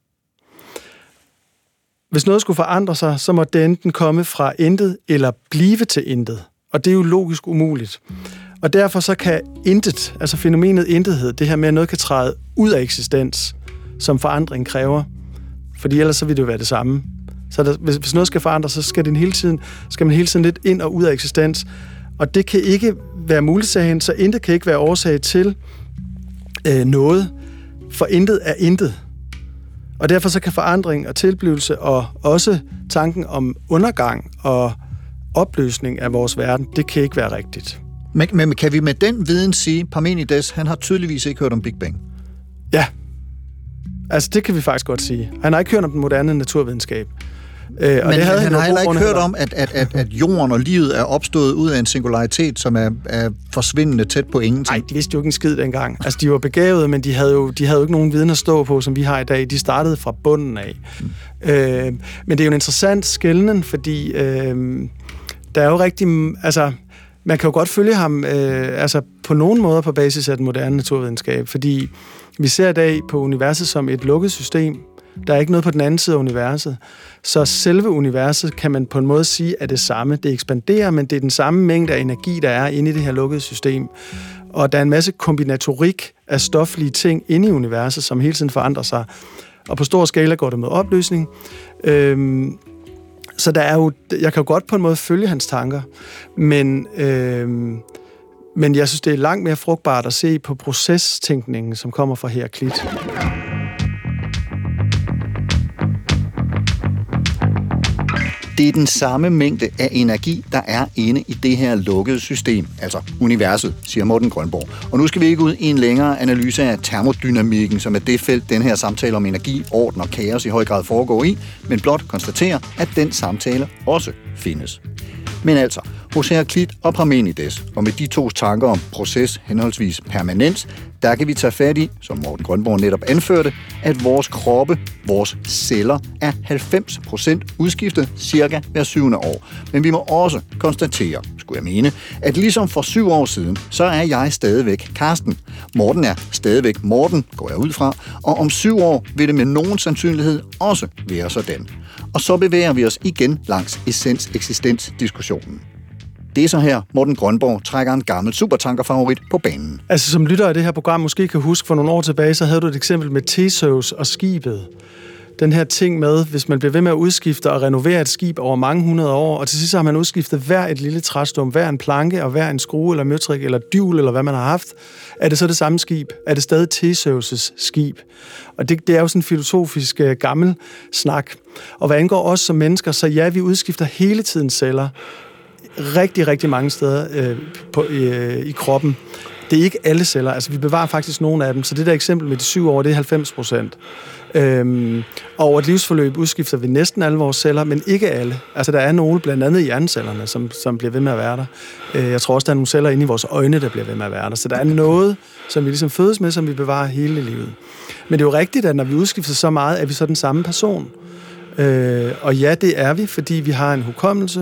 Hvis noget skulle forandre sig, så må det enten komme fra intet, eller blive til intet. Og det er jo logisk umuligt. Og derfor så kan intet, altså fænomenet intethed, det her med, at noget kan træde ud af eksistens, som forandring kræver, fordi ellers så vil det jo være det samme. Så hvis noget skal forandre, så skal man hele tiden lidt ind og ud af eksistens, og det kan ikke være muligt, sagde han, så intet kan ikke være årsag til noget, for intet er intet. Og derfor så kan forandring og tilblivelse, og også tanken om undergang og opløsning af vores verden, det kan ikke være rigtigt. Men kan vi med den viden sige, Parmenides, han har tydeligvis ikke hørt om Big Bang? Ja. Altså, det kan vi faktisk godt sige. Han har ikke hørt om den moderne naturvidenskab. Men det havde han har heller ikke hørt om, at jorden og livet er opstået ud af en singularitet, som er forsvindende tæt på ingenting. Nej, de vidste jo ikke en skid dengang. Altså, de var begavede, men de havde jo ikke nogen viden at stå på, som vi har i dag. De startede fra bunden af. Men det er jo en interessant skelnen, fordi der er jo rigtig... Altså, man kan jo godt følge ham på nogen måder på basis af den moderne naturvidenskab, fordi vi ser i dag på universet som et lukket system. Der er ikke noget på den anden side af universet. Så selve universet kan man på en måde sige er det samme. Det ekspanderer, men det er den samme mængde af energi, der er inde i det her lukkede system. Og der er en masse kombinatorik af stoflige ting inde i universet, som hele tiden forandrer sig. Og på stor skala går det med opløsning. Så der er jo, jeg kan jo godt på en måde følge hans tanker, men jeg synes, det er langt mere frugtbart at se på procestænkningen, som kommer fra Heraklit. Det er den samme mængde af energi, der er inde i det her lukkede system, altså universet, siger Morten Grønborg. Og nu skal vi ikke ud i en længere analyse af termodynamikken, som er det felt, den her samtale om energi, orden og kaos i høj grad foregår i, men blot konstatere, at den samtale også findes. Men altså, hos Heraklit og Parmenides, og med de tos tanker om proces henholdsvis permanens, der kan vi tage fat i, som Morten Grønborg netop anførte, at vores kroppe, vores celler, er 90% udskiftet cirka hver 7. år. Men vi må også konstatere, skulle jeg mene, at ligesom for 7 år siden, så er jeg stadigvæk Karsten. Morten er stadigvæk Morten, går jeg ud fra, og om 7 år vil det med nogen sandsynlighed også være sådan. Og så bevæger vi os igen langs essens-eksistens-diskussionen. Det er så her, Morten Grønborg trækker en gammel supertankerfavorit på banen. Altså som lytter af det her program måske kan huske, for nogle år tilbage, så havde du et eksempel med Theseus og skibet. Den her ting med, hvis man bliver ved med at udskifte og renovere et skib over mange hundrede år, og til sidst har man udskiftet hver et lille træstum, hver en planke og hver en skrue eller møtrik eller dyvel eller hvad man har haft, er det så det samme skib? Er det stadig Theseus' skib? Og det er jo sådan en filosofisk gammel snak. Og hvad angår os som mennesker, så ja, vi udskifter hele tiden celler. Rigtig, rigtig mange steder i kroppen. Det er ikke alle celler, altså vi bevarer faktisk nogle af dem, så det der eksempel med de 7 år, det er 90%. Og over et livsforløb udskifter vi næsten alle vores celler, men ikke alle. Altså der er nogle, blandt andet i hjernecellerne, som bliver ved med at være der. Jeg tror også, der er nogle celler inde i vores øjne, der bliver ved med at være der. Så der er noget, som vi ligesom fødes med, som vi bevarer hele livet. Men det er jo rigtigt, at når vi udskifter så meget, er vi så den samme person. Og ja, det er vi, fordi vi har en hukommelse,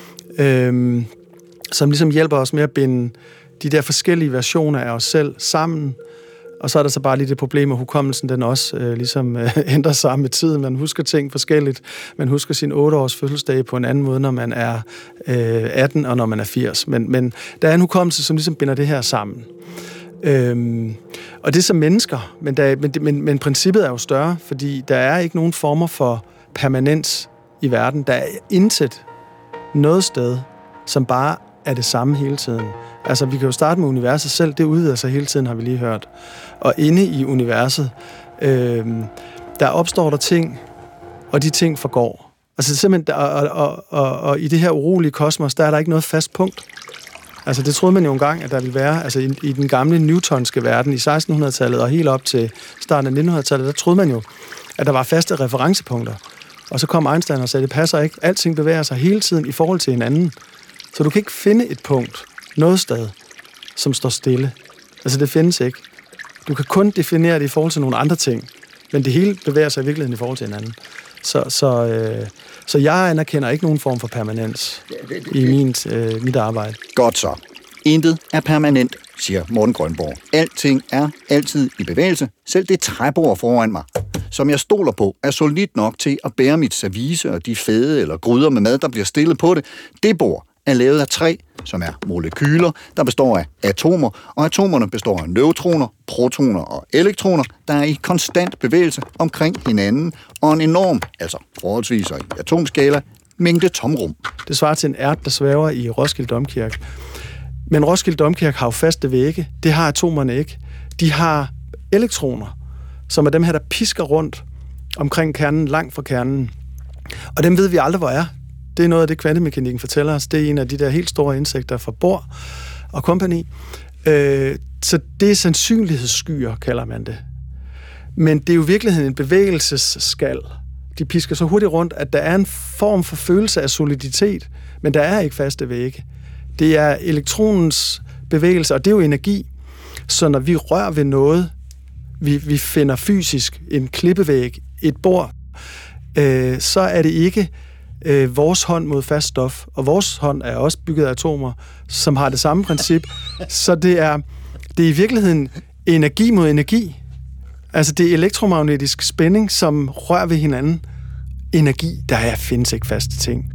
som ligesom hjælper os med at binde de der forskellige versioner af os selv sammen. Og så er der så bare lige det problem, at hukommelsen den også ændrer sig med tiden. Man husker ting forskelligt. Man husker sin 8-års fødselsdag på en anden måde, når man er 18 og når man er 80. Men der er en hukommelse, som ligesom binder det her sammen. Og det er som mennesker, men princippet er jo større, fordi der er ikke nogen former for permanens i verden. Der er intet noget sted, som bare er det samme hele tiden. Altså, vi kan jo starte med universet selv, det udvider sig hele tiden, har vi lige hørt. Og inde i universet, der opstår der ting, og de ting forgår. Altså simpelthen, og i det her urolige kosmos, der er der ikke noget fast punkt. Altså, det troede man jo engang, at der ville være, altså i den gamle newtonske verden, i 1600-tallet og helt op til starten af 1900-tallet, der troede man jo, at der var faste referencepunkter. Og så kom Einstein og sagde, det passer ikke. Alting bevæger sig hele tiden i forhold til hinanden. Så du kan ikke finde et punkt, noget sted, som står stille. Altså, det findes ikke. Du kan kun definere det i forhold til nogle andre ting, men det hele bevæger sig i virkeligheden i forhold til hinanden. Så jeg anerkender ikke nogen form for permanens i mit arbejde. Godt så. Intet er permanent, siger Morten Grønborg. Alting er altid i bevægelse. Selv det træbord foran mig, som jeg stoler på, er solidt nok til at bære mit service og de fade eller gryder med mad, der bliver stillet på det. Det bord er lavet af træ, som er molekyler, der består af atomer, og atomerne består af neutroner, protoner og elektroner, der er i konstant bevægelse omkring hinanden, og en enorm, altså forholdsvis og i atomskala, mængde tomrum. Det svarer til en ært, der svæver i Roskilde Domkirke. Men Roskilde Domkirke har jo faste vægge. Det har atomerne ikke. De har elektroner, som er dem her, der pisker rundt omkring kernen, langt fra kernen. Og dem ved vi aldrig, hvor er. Det er noget af det, kvantemekanikken fortæller os. Det er en af de der helt store insekter fra Bohr og kompagni. Så det er sandsynlighedsskyer, kalder man det. Men det er jo i virkeligheden en bevægelsesskal, de pisker så hurtigt rundt, at der er en form for følelse af soliditet, men der er ikke faste vægge. Det er elektronens bevægelse, og det er jo energi. Så når vi rører ved noget, vi finder fysisk en klippevæg, et bord, så er det ikke vores hånd mod fast stof, og vores hånd er også bygget af atomer, som har det samme princip. Så det er i virkeligheden energi mod energi. Altså det er elektromagnetisk spænding, som rører ved hinanden. Energi, findes ikke faste ting.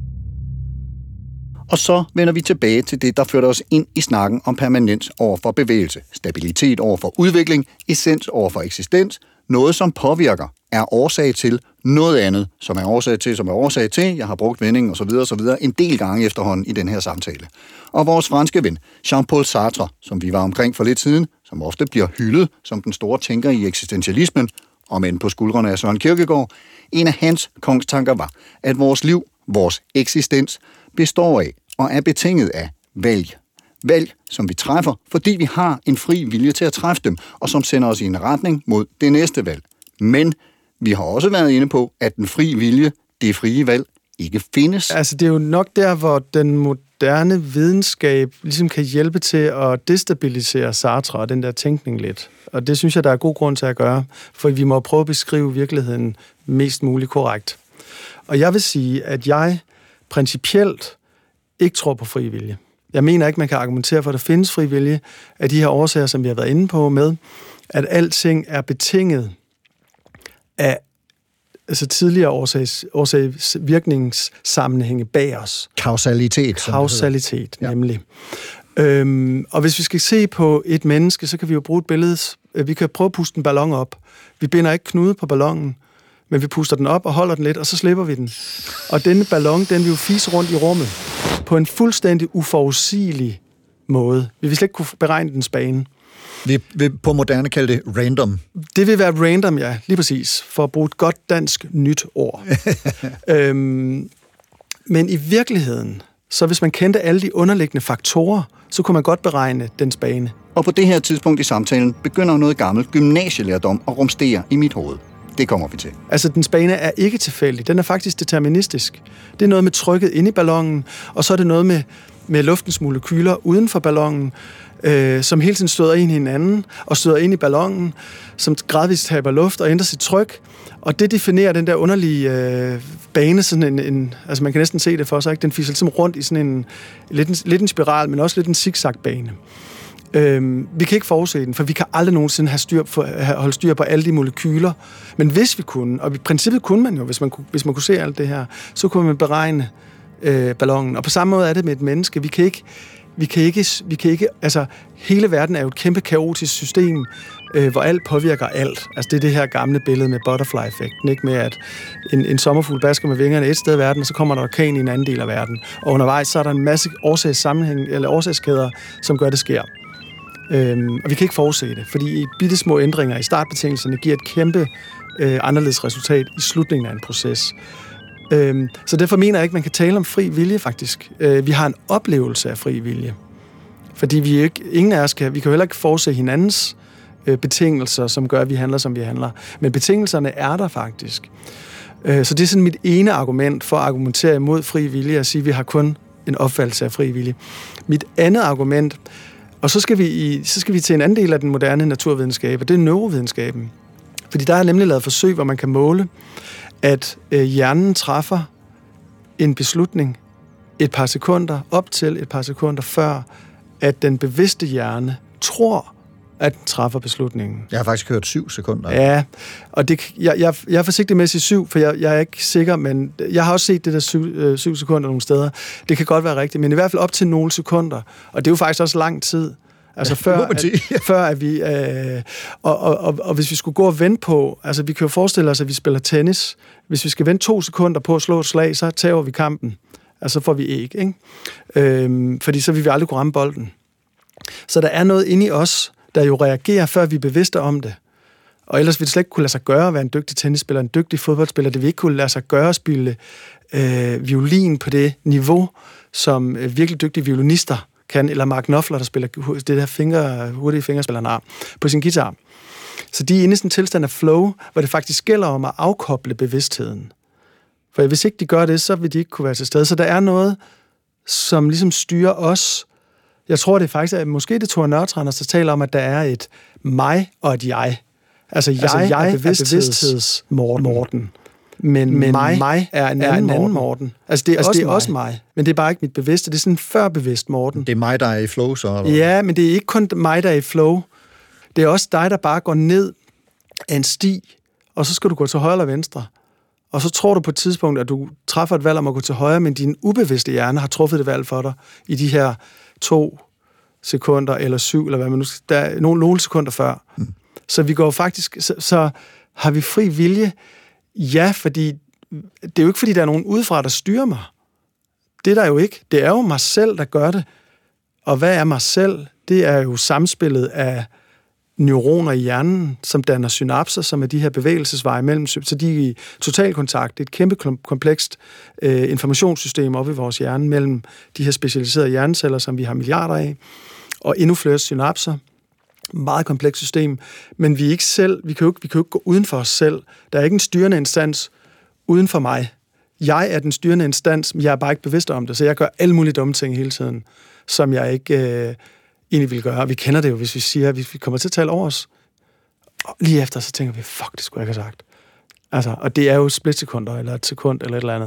Og så vender vi tilbage til det, der førte os ind i snakken om permanens over for bevægelse, stabilitet over for udvikling, essens over for eksistens, noget som påvirker, er årsag til, noget andet, som er årsag til, jeg har brugt vendingen osv. en del gange efterhånden i den her samtale. Og vores franske ven, Jean-Paul Sartre, som vi var omkring for lidt siden, som ofte bliver hyldet som den store tænker i eksistentialismen, om end på skuldrene af Søren Kierkegaard, en af hans kongstanker var, at vores liv, vores eksistens, består af og er betinget af valg. Valg, som vi træffer, fordi vi har en fri vilje til at træffe dem, og som sender os i en retning mod det næste valg. Men vi har også været inde på, at den frie vilje, det frie valg, ikke findes. Altså, det er jo nok der, hvor den moderne videnskab ligesom kan hjælpe til at destabilisere Sartre og den der tænkning lidt. Og det synes jeg, der er god grund til at gøre, for vi må prøve at beskrive virkeligheden mest muligt korrekt. Og jeg vil sige, at jeg principielt ikke tror på fri vilje. Jeg mener ikke, man kan argumentere for, at der findes fri vilje af de her årsager, som vi har været inde på med, at alting er betinget af tidligere årsagsvirkningssammenhænge bag os. Kausalitet, nemlig. Ja. Og hvis vi skal se på et menneske, så kan vi jo bruge et billede. Vi kan prøve at puste en ballon op. Vi binder ikke knude på ballonen, men vi puster den op og holder den lidt, og så slipper vi den. Og denne ballon, den vil jo fise rundt i rummet på en fuldstændig uforudsigelig måde. Vi vil slet ikke kunne beregne dens bane. Vi vil på moderne kalde det random. Det vil være random, ja, lige præcis, for at bruge et godt dansk nyt ord. Men i virkeligheden, så hvis man kendte alle de underliggende faktorer, så kunne man godt beregne dens bane. Og på det her tidspunkt i samtalen begynder noget gammelt gymnasielærdom at rumstere i mit hoved. Det kommer vi til. Altså, dens bane er ikke tilfældig. Den er faktisk deterministisk. Det er noget med trykket inde i ballonen, og så er det noget med luftens molekyler uden for ballonen, som hele tiden støder ind i hinanden, og støder ind i ballonen, som gradvist taber luft og ændrer sit tryk. Og det definerer den der underlige bane, sådan en altså man kan næsten se det for sig, ikke? Den fiser ligesom rundt i sådan en lidt en spiral, men også lidt en zigzag-bane. Vi kan ikke forudse den, for vi kan aldrig nogensinde holde styr på alle de molekyler. Men hvis vi kunne, og i princippet kunne man jo, hvis man kunne se alt det her, så kunne man beregne ballonen. Og på samme måde er det med et menneske. Vi kan ikke, altså hele verden er jo et kæmpe kaotisk system, hvor alt påvirker alt. Altså det er det her gamle billede med butterfly-effekten, ikke? Med at en sommerfugl basker med vingerne et sted i verden, og så kommer der orkan i en anden del af verden. Og undervejs så er der en masse årsagskæder, som gør det sker. Og vi kan ikke forudse det, fordi bitte små ændringer i startbetingelserne giver et kæmpe anderledes resultat i slutningen af en proces. Så derfor mener jeg ikke, man kan tale om fri vilje, faktisk. Vi har en oplevelse af fri vilje. Fordi ingen af os vi kan jo heller ikke forudse hinandens betingelser, som gør, at vi handler, som vi handler. Men betingelserne er der faktisk. Så det er sådan mit ene argument for at argumentere imod fri vilje, at sige, at vi har kun en opfattelse af fri vilje. Mit andet argument, og så skal vi til en anden del af den moderne naturvidenskab, og det er neurovidenskaben. Fordi der er nemlig lavet forsøg, hvor man kan måle, at hjernen træffer en beslutning op til et par sekunder før, at den bevidste hjerne tror, at den træffer beslutningen. Jeg har faktisk hørt 7 sekunder. Ja, og jeg er forsigtig med at sige 7, for jeg er ikke sikker, men jeg har også set det der 7 sekunder nogle steder. Det kan godt være rigtigt, men i hvert fald op til nogle sekunder. Og det er jo faktisk også lang tid. Altså før at vi... Og hvis vi skulle gå og vente på... Altså vi kan jo forestille os, at vi spiller tennis. Hvis vi skal vente 2 sekunder på at slå et slag, så tager vi kampen. Altså får vi ikke? Fordi så vil vi aldrig kunne ramme bolden. Så der er noget inde i os, der jo reagerer, før vi er bevidste om det. Og ellers ville det slet ikke kunne lade sig gøre at være en dygtig tennisspiller, en dygtig fodboldspiller. Det vil ikke kunne lade sig gøre at spille violin på det niveau, som virkelig dygtige violinister kan, eller Mark Knopfler, der spiller det der hurtige fingerspil, han har på sin guitar. Så de er inde i sådan en tilstand af flow, hvor det faktisk gælder om at afkoble bevidstheden. For hvis ikke de gør det, så vil de ikke kunne være til stede. Så der er noget, som ligesom styrer os. Jeg tror, det er faktisk, at måske det Tore Nørtranders, der taler om, at der er et mig og et jeg. Altså jeg er bevidstheds Morten. Men mig er en anden Morten. Altså det er også mig. Men det er bare ikke mit bevidste. Det er sådan en førbevidst Morten. Det er mig, der er i flow, så? Eller? Ja, men det er ikke kun mig, der er i flow. Det er også dig, der bare går ned af en sti, og så skal du gå til højre eller venstre. Og så tror du på et tidspunkt, at du træffer et valg om at gå til højre, men din ubevidste hjerne har truffet det valg for dig i de her 2 sekunder eller 7, eller hvad man nu skal. Der er nogle sekunder før. Så vi går faktisk, så har vi fri vilje. Ja, fordi det er jo ikke, fordi der er nogen udefra, der styrer mig. Det er der jo ikke. Det er jo mig selv, der gør det. Og hvad er mig selv? Det er jo samspillet af neuroner i hjernen, som danner synapser, som er de her bevægelsesveje mellem, så de er i total kontakt. Det er et kæmpe komplekst informationssystem oppe i vores hjerne mellem de her specialiserede hjerneceller, som vi har milliarder af, og endnu flere synapser. Meget komplekst system, men vi er ikke selv, vi kan jo ikke gå uden for os selv. Der er ikke en styrende instans uden for mig. Jeg er den styrende instans, men jeg er bare ikke bevidst om det, så jeg gør alle mulige dumme ting hele tiden, som jeg ikke egentlig vil gøre. Vi kender det jo, hvis vi siger, at vi kommer til at tale over os. Og lige efter, så tænker vi, fuck, det skulle jeg ikke have sagt. Altså, og det er jo splitsekunder, eller et sekund, eller et eller andet.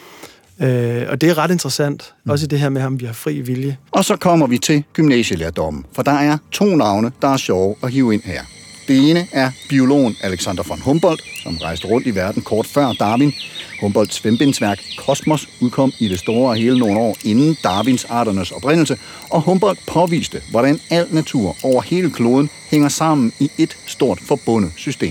Og det er ret interessant, også i det her med, om vi har fri vilje. Og så kommer vi til gymnasielærdommen, for der er 2 navne, der er sjove at hive ind her. Det ene er biologen Alexander von Humboldt, som rejste rundt i verden kort før Darwin. Humboldts fembindsværk Kosmos udkom i det store og hele nogle år inden Darwins arternes oprindelse, og Humboldt påviste, hvordan al natur over hele kloden hænger sammen i et stort forbundet system.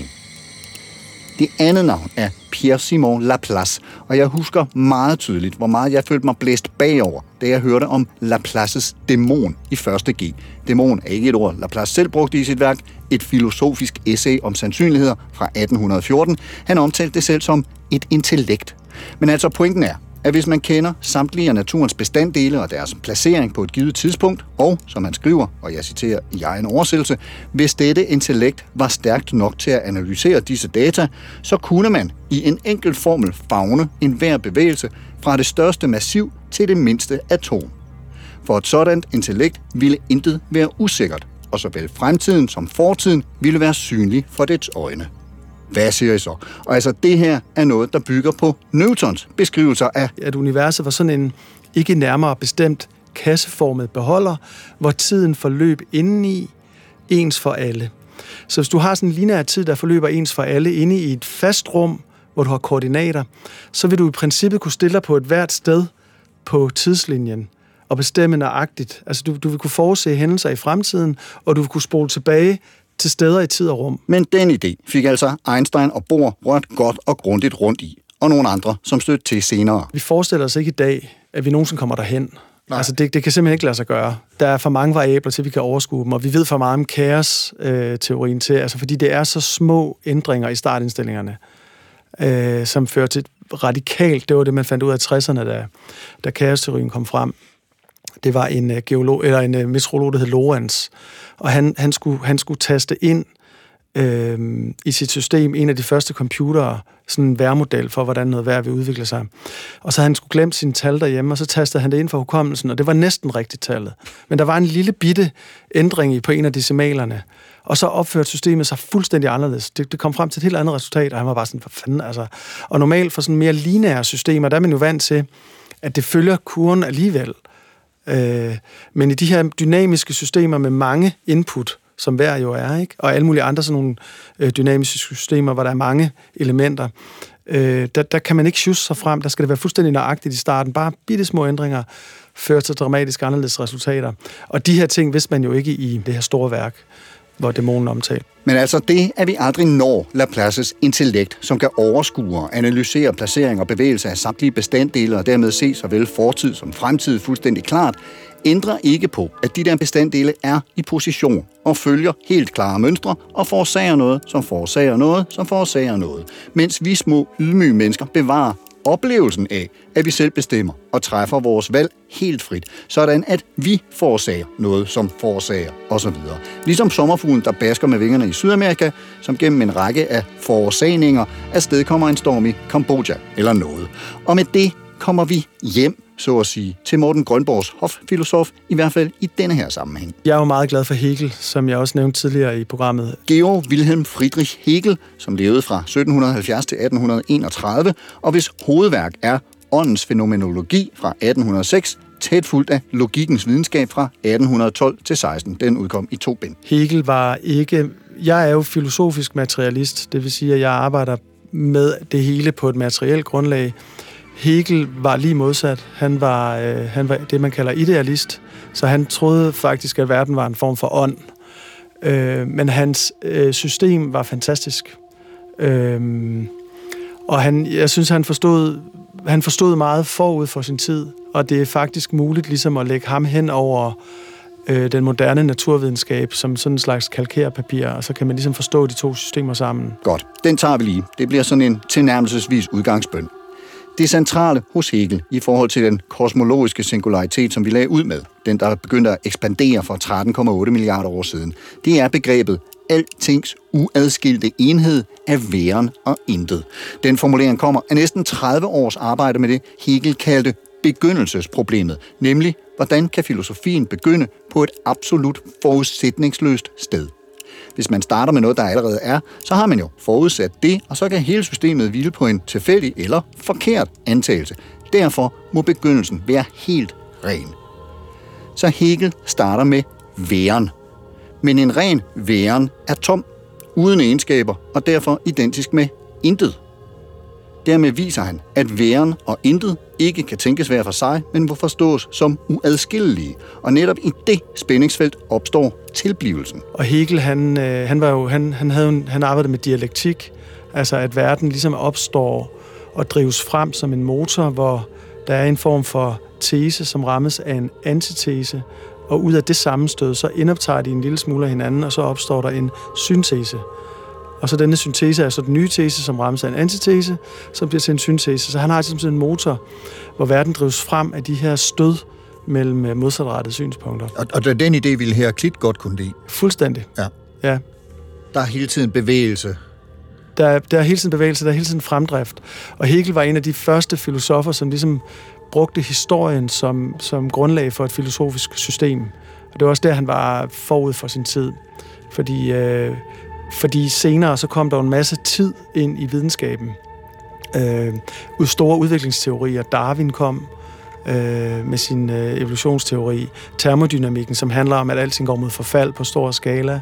Det andet navn er Pierre-Simon Laplace, og jeg husker meget tydeligt, hvor meget jeg følte mig blæst bagover, da jeg hørte om Laplaces dæmon i 1. G. Dæmon er ikke et ord, Laplace selv brugte i sit værk, et filosofisk essay om sandsynligheder fra 1814. Han omtalte det selv som et intellekt. Men altså pointen er, at hvis man kender samtlige af naturens bestanddele og deres placering på et givet tidspunkt, og, som han skriver, og jeg citerer i egen oversættelse, hvis dette intellekt var stærkt nok til at analysere disse data, så kunne man i en enkelt formel favne enhver bevægelse fra det største massiv til det mindste atom. For et sådant intellekt ville intet være usikkert, og såvel fremtiden som fortiden ville være synlig for dets øjne. Hvad siger I så? Og altså, det her er noget, der bygger på Newtons beskrivelser af, at universet var sådan en ikke nærmere bestemt kasseformet beholder, hvor tiden forløb indeni ens for alle. Så hvis du har sådan en lineær tid, der forløber ens for alle inde i et fast rum, hvor du har koordinater, så vil du i princippet kunne stille dig på et hvert sted på tidslinjen og bestemme nøjagtigt. Altså, du vil kunne forudse hændelser i fremtiden, og du vil kunne spole tilbage til steder i tid og rum. Men den idé fik altså Einstein og Bohr rørt godt og grundigt rundt i, og nogle andre, som stødte til senere. Vi forestiller os ikke i dag, at vi nogensinde kommer derhen. Nej. Altså, det kan simpelthen ikke lade sig gøre. Der er for mange variabler til, vi kan overskue dem, og vi ved for meget om kaos-teorien til, altså fordi det er så små ændringer i startindstillingerne, som fører til radikalt, det var det, man fandt ud af i 60'erne, da kaos-teorien kom frem. Det var en en meteorolog, der hed Lorentz, og han skulle taste ind i sit system en af de første computere, sådan en vejrmodel for, hvordan noget vejr vil udvikle sig. Og så havde han skulle glemt sine tal derhjemme, og så tastede han det ind for hukommelsen, og det var næsten rigtigt tallet. Men der var en lille bitte ændring på en af decimalerne, og så opførte systemet sig fuldstændig anderledes. Det kom frem til et helt andet resultat, og han var bare sådan, for fanden, altså. Og normalt for sådan mere lineære systemer, der er man jo vant til, at det følger kurven alligevel. Men i de her dynamiske systemer med mange input, som vejr jo er, ikke? Og alle mulige andre sådan nogle dynamiske systemer, hvor der er mange elementer, der kan man ikke sjusse sig frem. Der skal det være fuldstændig nøjagtigt i starten. Bare bitte små ændringer fører til dramatisk anderledes resultater. Og de her ting vidste man jo ikke i det her store værk, hvor dæmonen omtalt. Men altså det, at vi aldrig når Laplaces intellekt, som kan overskue og analysere placering og bevægelse af samtlige bestanddele og dermed se såvel fortid som fremtid fuldstændig klart, ændrer ikke på, at de der bestanddele er i position og følger helt klare mønstre og forårsager noget, som forårsager noget, som forårsager noget. Mens vi små ydmyge mennesker bevarer oplevelsen af, at vi selv bestemmer og træffer vores valg helt frit, sådan at vi forårsager noget, som forårsager osv. Ligesom sommerfuglen, der basker med vingerne i Sydamerika, som gennem en række af forårsagninger afstedkommer en storm i Kambodja eller noget. Og med det kommer vi hjem, så at sige, til Morten Grønborgs hoffilosof, i hvert fald i denne her sammenhæng. Jeg er jo meget glad for Hegel, som jeg også nævnte tidligere i programmet. Georg Wilhelm Friedrich Hegel, som levede fra 1770 til 1831, og hvis hovedværk er Åndens fænomenologi fra 1806, tæt fulgt af Logikkens videnskab fra 1812 til 16. Den udkom i 2 bind. Hegel var ikke... Jeg er jo filosofisk materialist, det vil sige, at jeg arbejder med det hele på et materielt grundlag. Hegel var lige modsat. Han var det, man kalder idealist, så han troede faktisk, at verden var en form for ånd. Men hans system var fantastisk. Og jeg synes, han forstod meget forud for sin tid, og det er faktisk muligt ligesom at lægge ham hen over den moderne naturvidenskab som sådan en slags kalkerpapir, og så kan man ligesom forstå de 2 systemer sammen. Godt, den tager vi lige. Det bliver sådan en tilnærmelsesvis udgangsbøn. Det centrale hos Hegel i forhold til den kosmologiske singularitet, som vi lagde ud med, den der begyndte at ekspandere for 13,8 milliarder år siden, det er begrebet altings uadskilte enhed af væren og intet. Den formulering kommer af næsten 30 års arbejde med det, Hegel kaldte begyndelsesproblemet, nemlig hvordan kan filosofien begynde på et absolut forudsætningsløst sted. Hvis man starter med noget, der allerede er, så har man jo forudsat det, og så kan hele systemet hvile på en tilfældig eller forkert antagelse. Derfor må begyndelsen være helt ren. Så Hegel starter med væren. Men en ren væren er tom, uden egenskaber, og derfor identisk med intet. Dermed viser han, at væren og intet ikke kan tænkes hver for sig, men må forstås som uadskillelige. Og netop i det spændingsfelt opstår tilblivelsen. Og Hegel, han arbejdede med dialektik, altså at verden ligesom opstår og drives frem som en motor, hvor der er en form for tese, som rammes af en antitese, og ud af det sammenstød, så indoptager de en lille smule af hinanden, og så opstår der en syntese. Og så denne syntese er så den nye tese, som rammes af en antitese, som bliver til en syntese. Så han har ligesom sådan en motor, hvor verden drives frem af de her stød mellem modsatrettede synspunkter. Og den idé ville Heraklit godt kunne lide. Fuldstændig. Ja. Der er hele tiden bevægelse. Der er hele tiden bevægelse, der er hele tiden fremdrift. Og Hegel var en af de første filosofer, som ligesom brugte historien som grundlag for et filosofisk system. Og det var også der, han var forud for sin tid. Fordi senere så kom der en masse tid ind i videnskaben. Store udviklingsteorier. Darwin kom med sin evolutionsteori. Termodynamikken, som handler om, at alting går mod forfald på stor skala.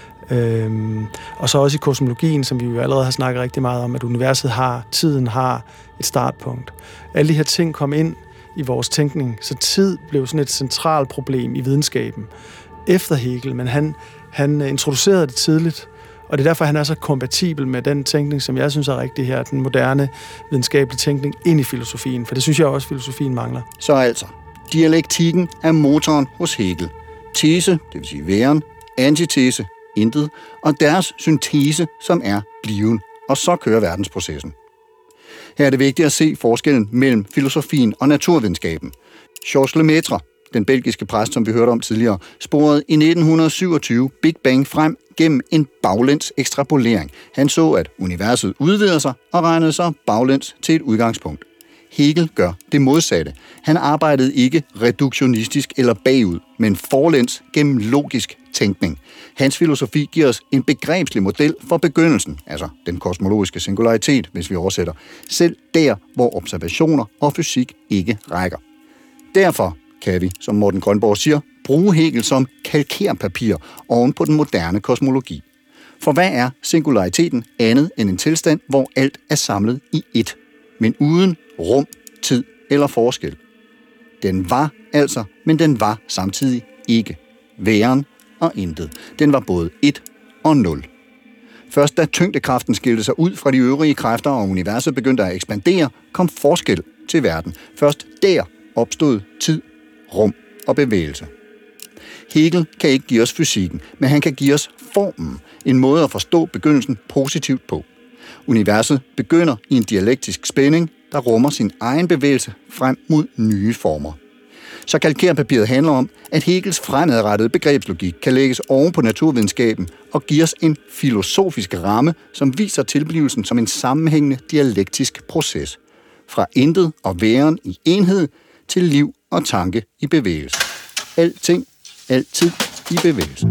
Og så også i kosmologien, som vi jo allerede har snakket rigtig meget om, at tiden har et startpunkt. Alle de her ting kom ind i vores tænkning, så tid blev sådan et centralt problem i videnskaben efter Hegel, men han introducerede det tidligt, og det er derfor, han er så kompatibel med den tænkning, som jeg synes er rigtig her, den moderne videnskabelige tænkning ind i filosofien, for det synes jeg også, filosofien mangler. Så altså, dialektikken er motoren hos Hegel. Tese, det vil sige væren, antitese, intet, og deres syntese, som er bliven, og så kører verdensprocessen. Her er det vigtigt at se forskellen mellem filosofien og naturvidenskaben. Georges Lemaitre, den belgiske præst, som vi hørte om tidligere, sporede i 1927 Big Bang frem gennem en baglæns ekstrapolering. Han så, at universet udvider sig og regnede sig baglæns til et udgangspunkt. Hegel gør det modsatte. Han arbejdede ikke reduktionistisk eller bagud, men forlæns gennem logisk tænkning. Hans filosofi giver os en begrebslig model for begyndelsen, altså den kosmologiske singularitet, hvis vi oversætter, selv der, hvor observationer og fysik ikke rækker. Derfor kan vi, som Morten Grønborg siger, bruge Hegel som kalkerpapir oven på den moderne kosmologi. For hvad er singulariteten andet end en tilstand, hvor alt er samlet i ét, men uden rum, tid eller forskel? Den var altså, men den var samtidig ikke. Væren og intet. Den var både 1 og 0. Først da tyngdekraften skilte sig ud fra de øvrige kræfter, og universet begyndte at ekspandere, kom forskel til verden. Først der opstod tid, rum og bevægelse. Hegel kan ikke give os fysikken, men han kan give os formen, en måde at forstå begyndelsen positivt på. Universet begynder i en dialektisk spænding, der rummer sin egen bevægelse frem mod nye former. Så kalkerpapiret handler om, at Hegels fremadrettede begrebslogik kan lægges oven på naturvidenskaben og give os en filosofisk ramme, som viser tilblivelsen som en sammenhængende dialektisk proces. Fra intet og væren i enhed til liv og tanke i bevægelse. Alting, altid i bevægelse.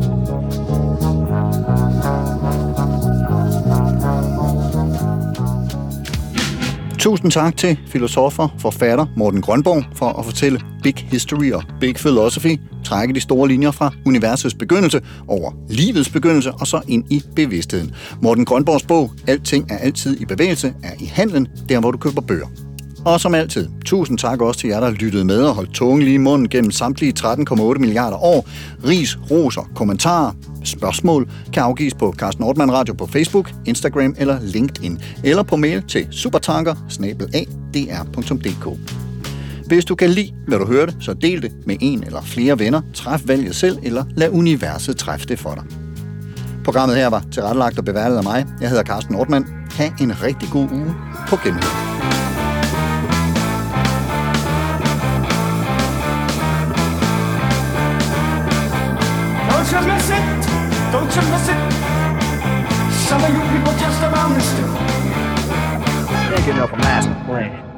Tusind tak til filosofer, forfatter Morten Grønborg for at fortælle Big History og Big Philosophy, trække de store linjer fra universets begyndelse over livets begyndelse og så ind i bevidstheden. Morten Grønborgs bog Alting er altid i bevægelse er i handlen, der hvor du køber bøger. Og som altid, tusind tak også til jer, der lyttede med og holdt tungen lige i munden gennem samtlige 13,8 milliarder år. Ris, roser, kommentarer, spørgsmål kan afgives på Carsten Ortmann Radio på Facebook, Instagram eller LinkedIn, eller på mail til supertanker@dr.dk. Hvis du kan lide, hvad du hørte, så del det med en eller flere venner, træf valget selv, eller lad universet træffe det for dig. Programmet her var tilrettelagt og beværtet af mig. Jeg hedder Carsten Ortmann. Ha' en rigtig god uge på genhør. Don't you miss it? Don't you miss it? Some of you people just around me still. Can't get enough of master plan.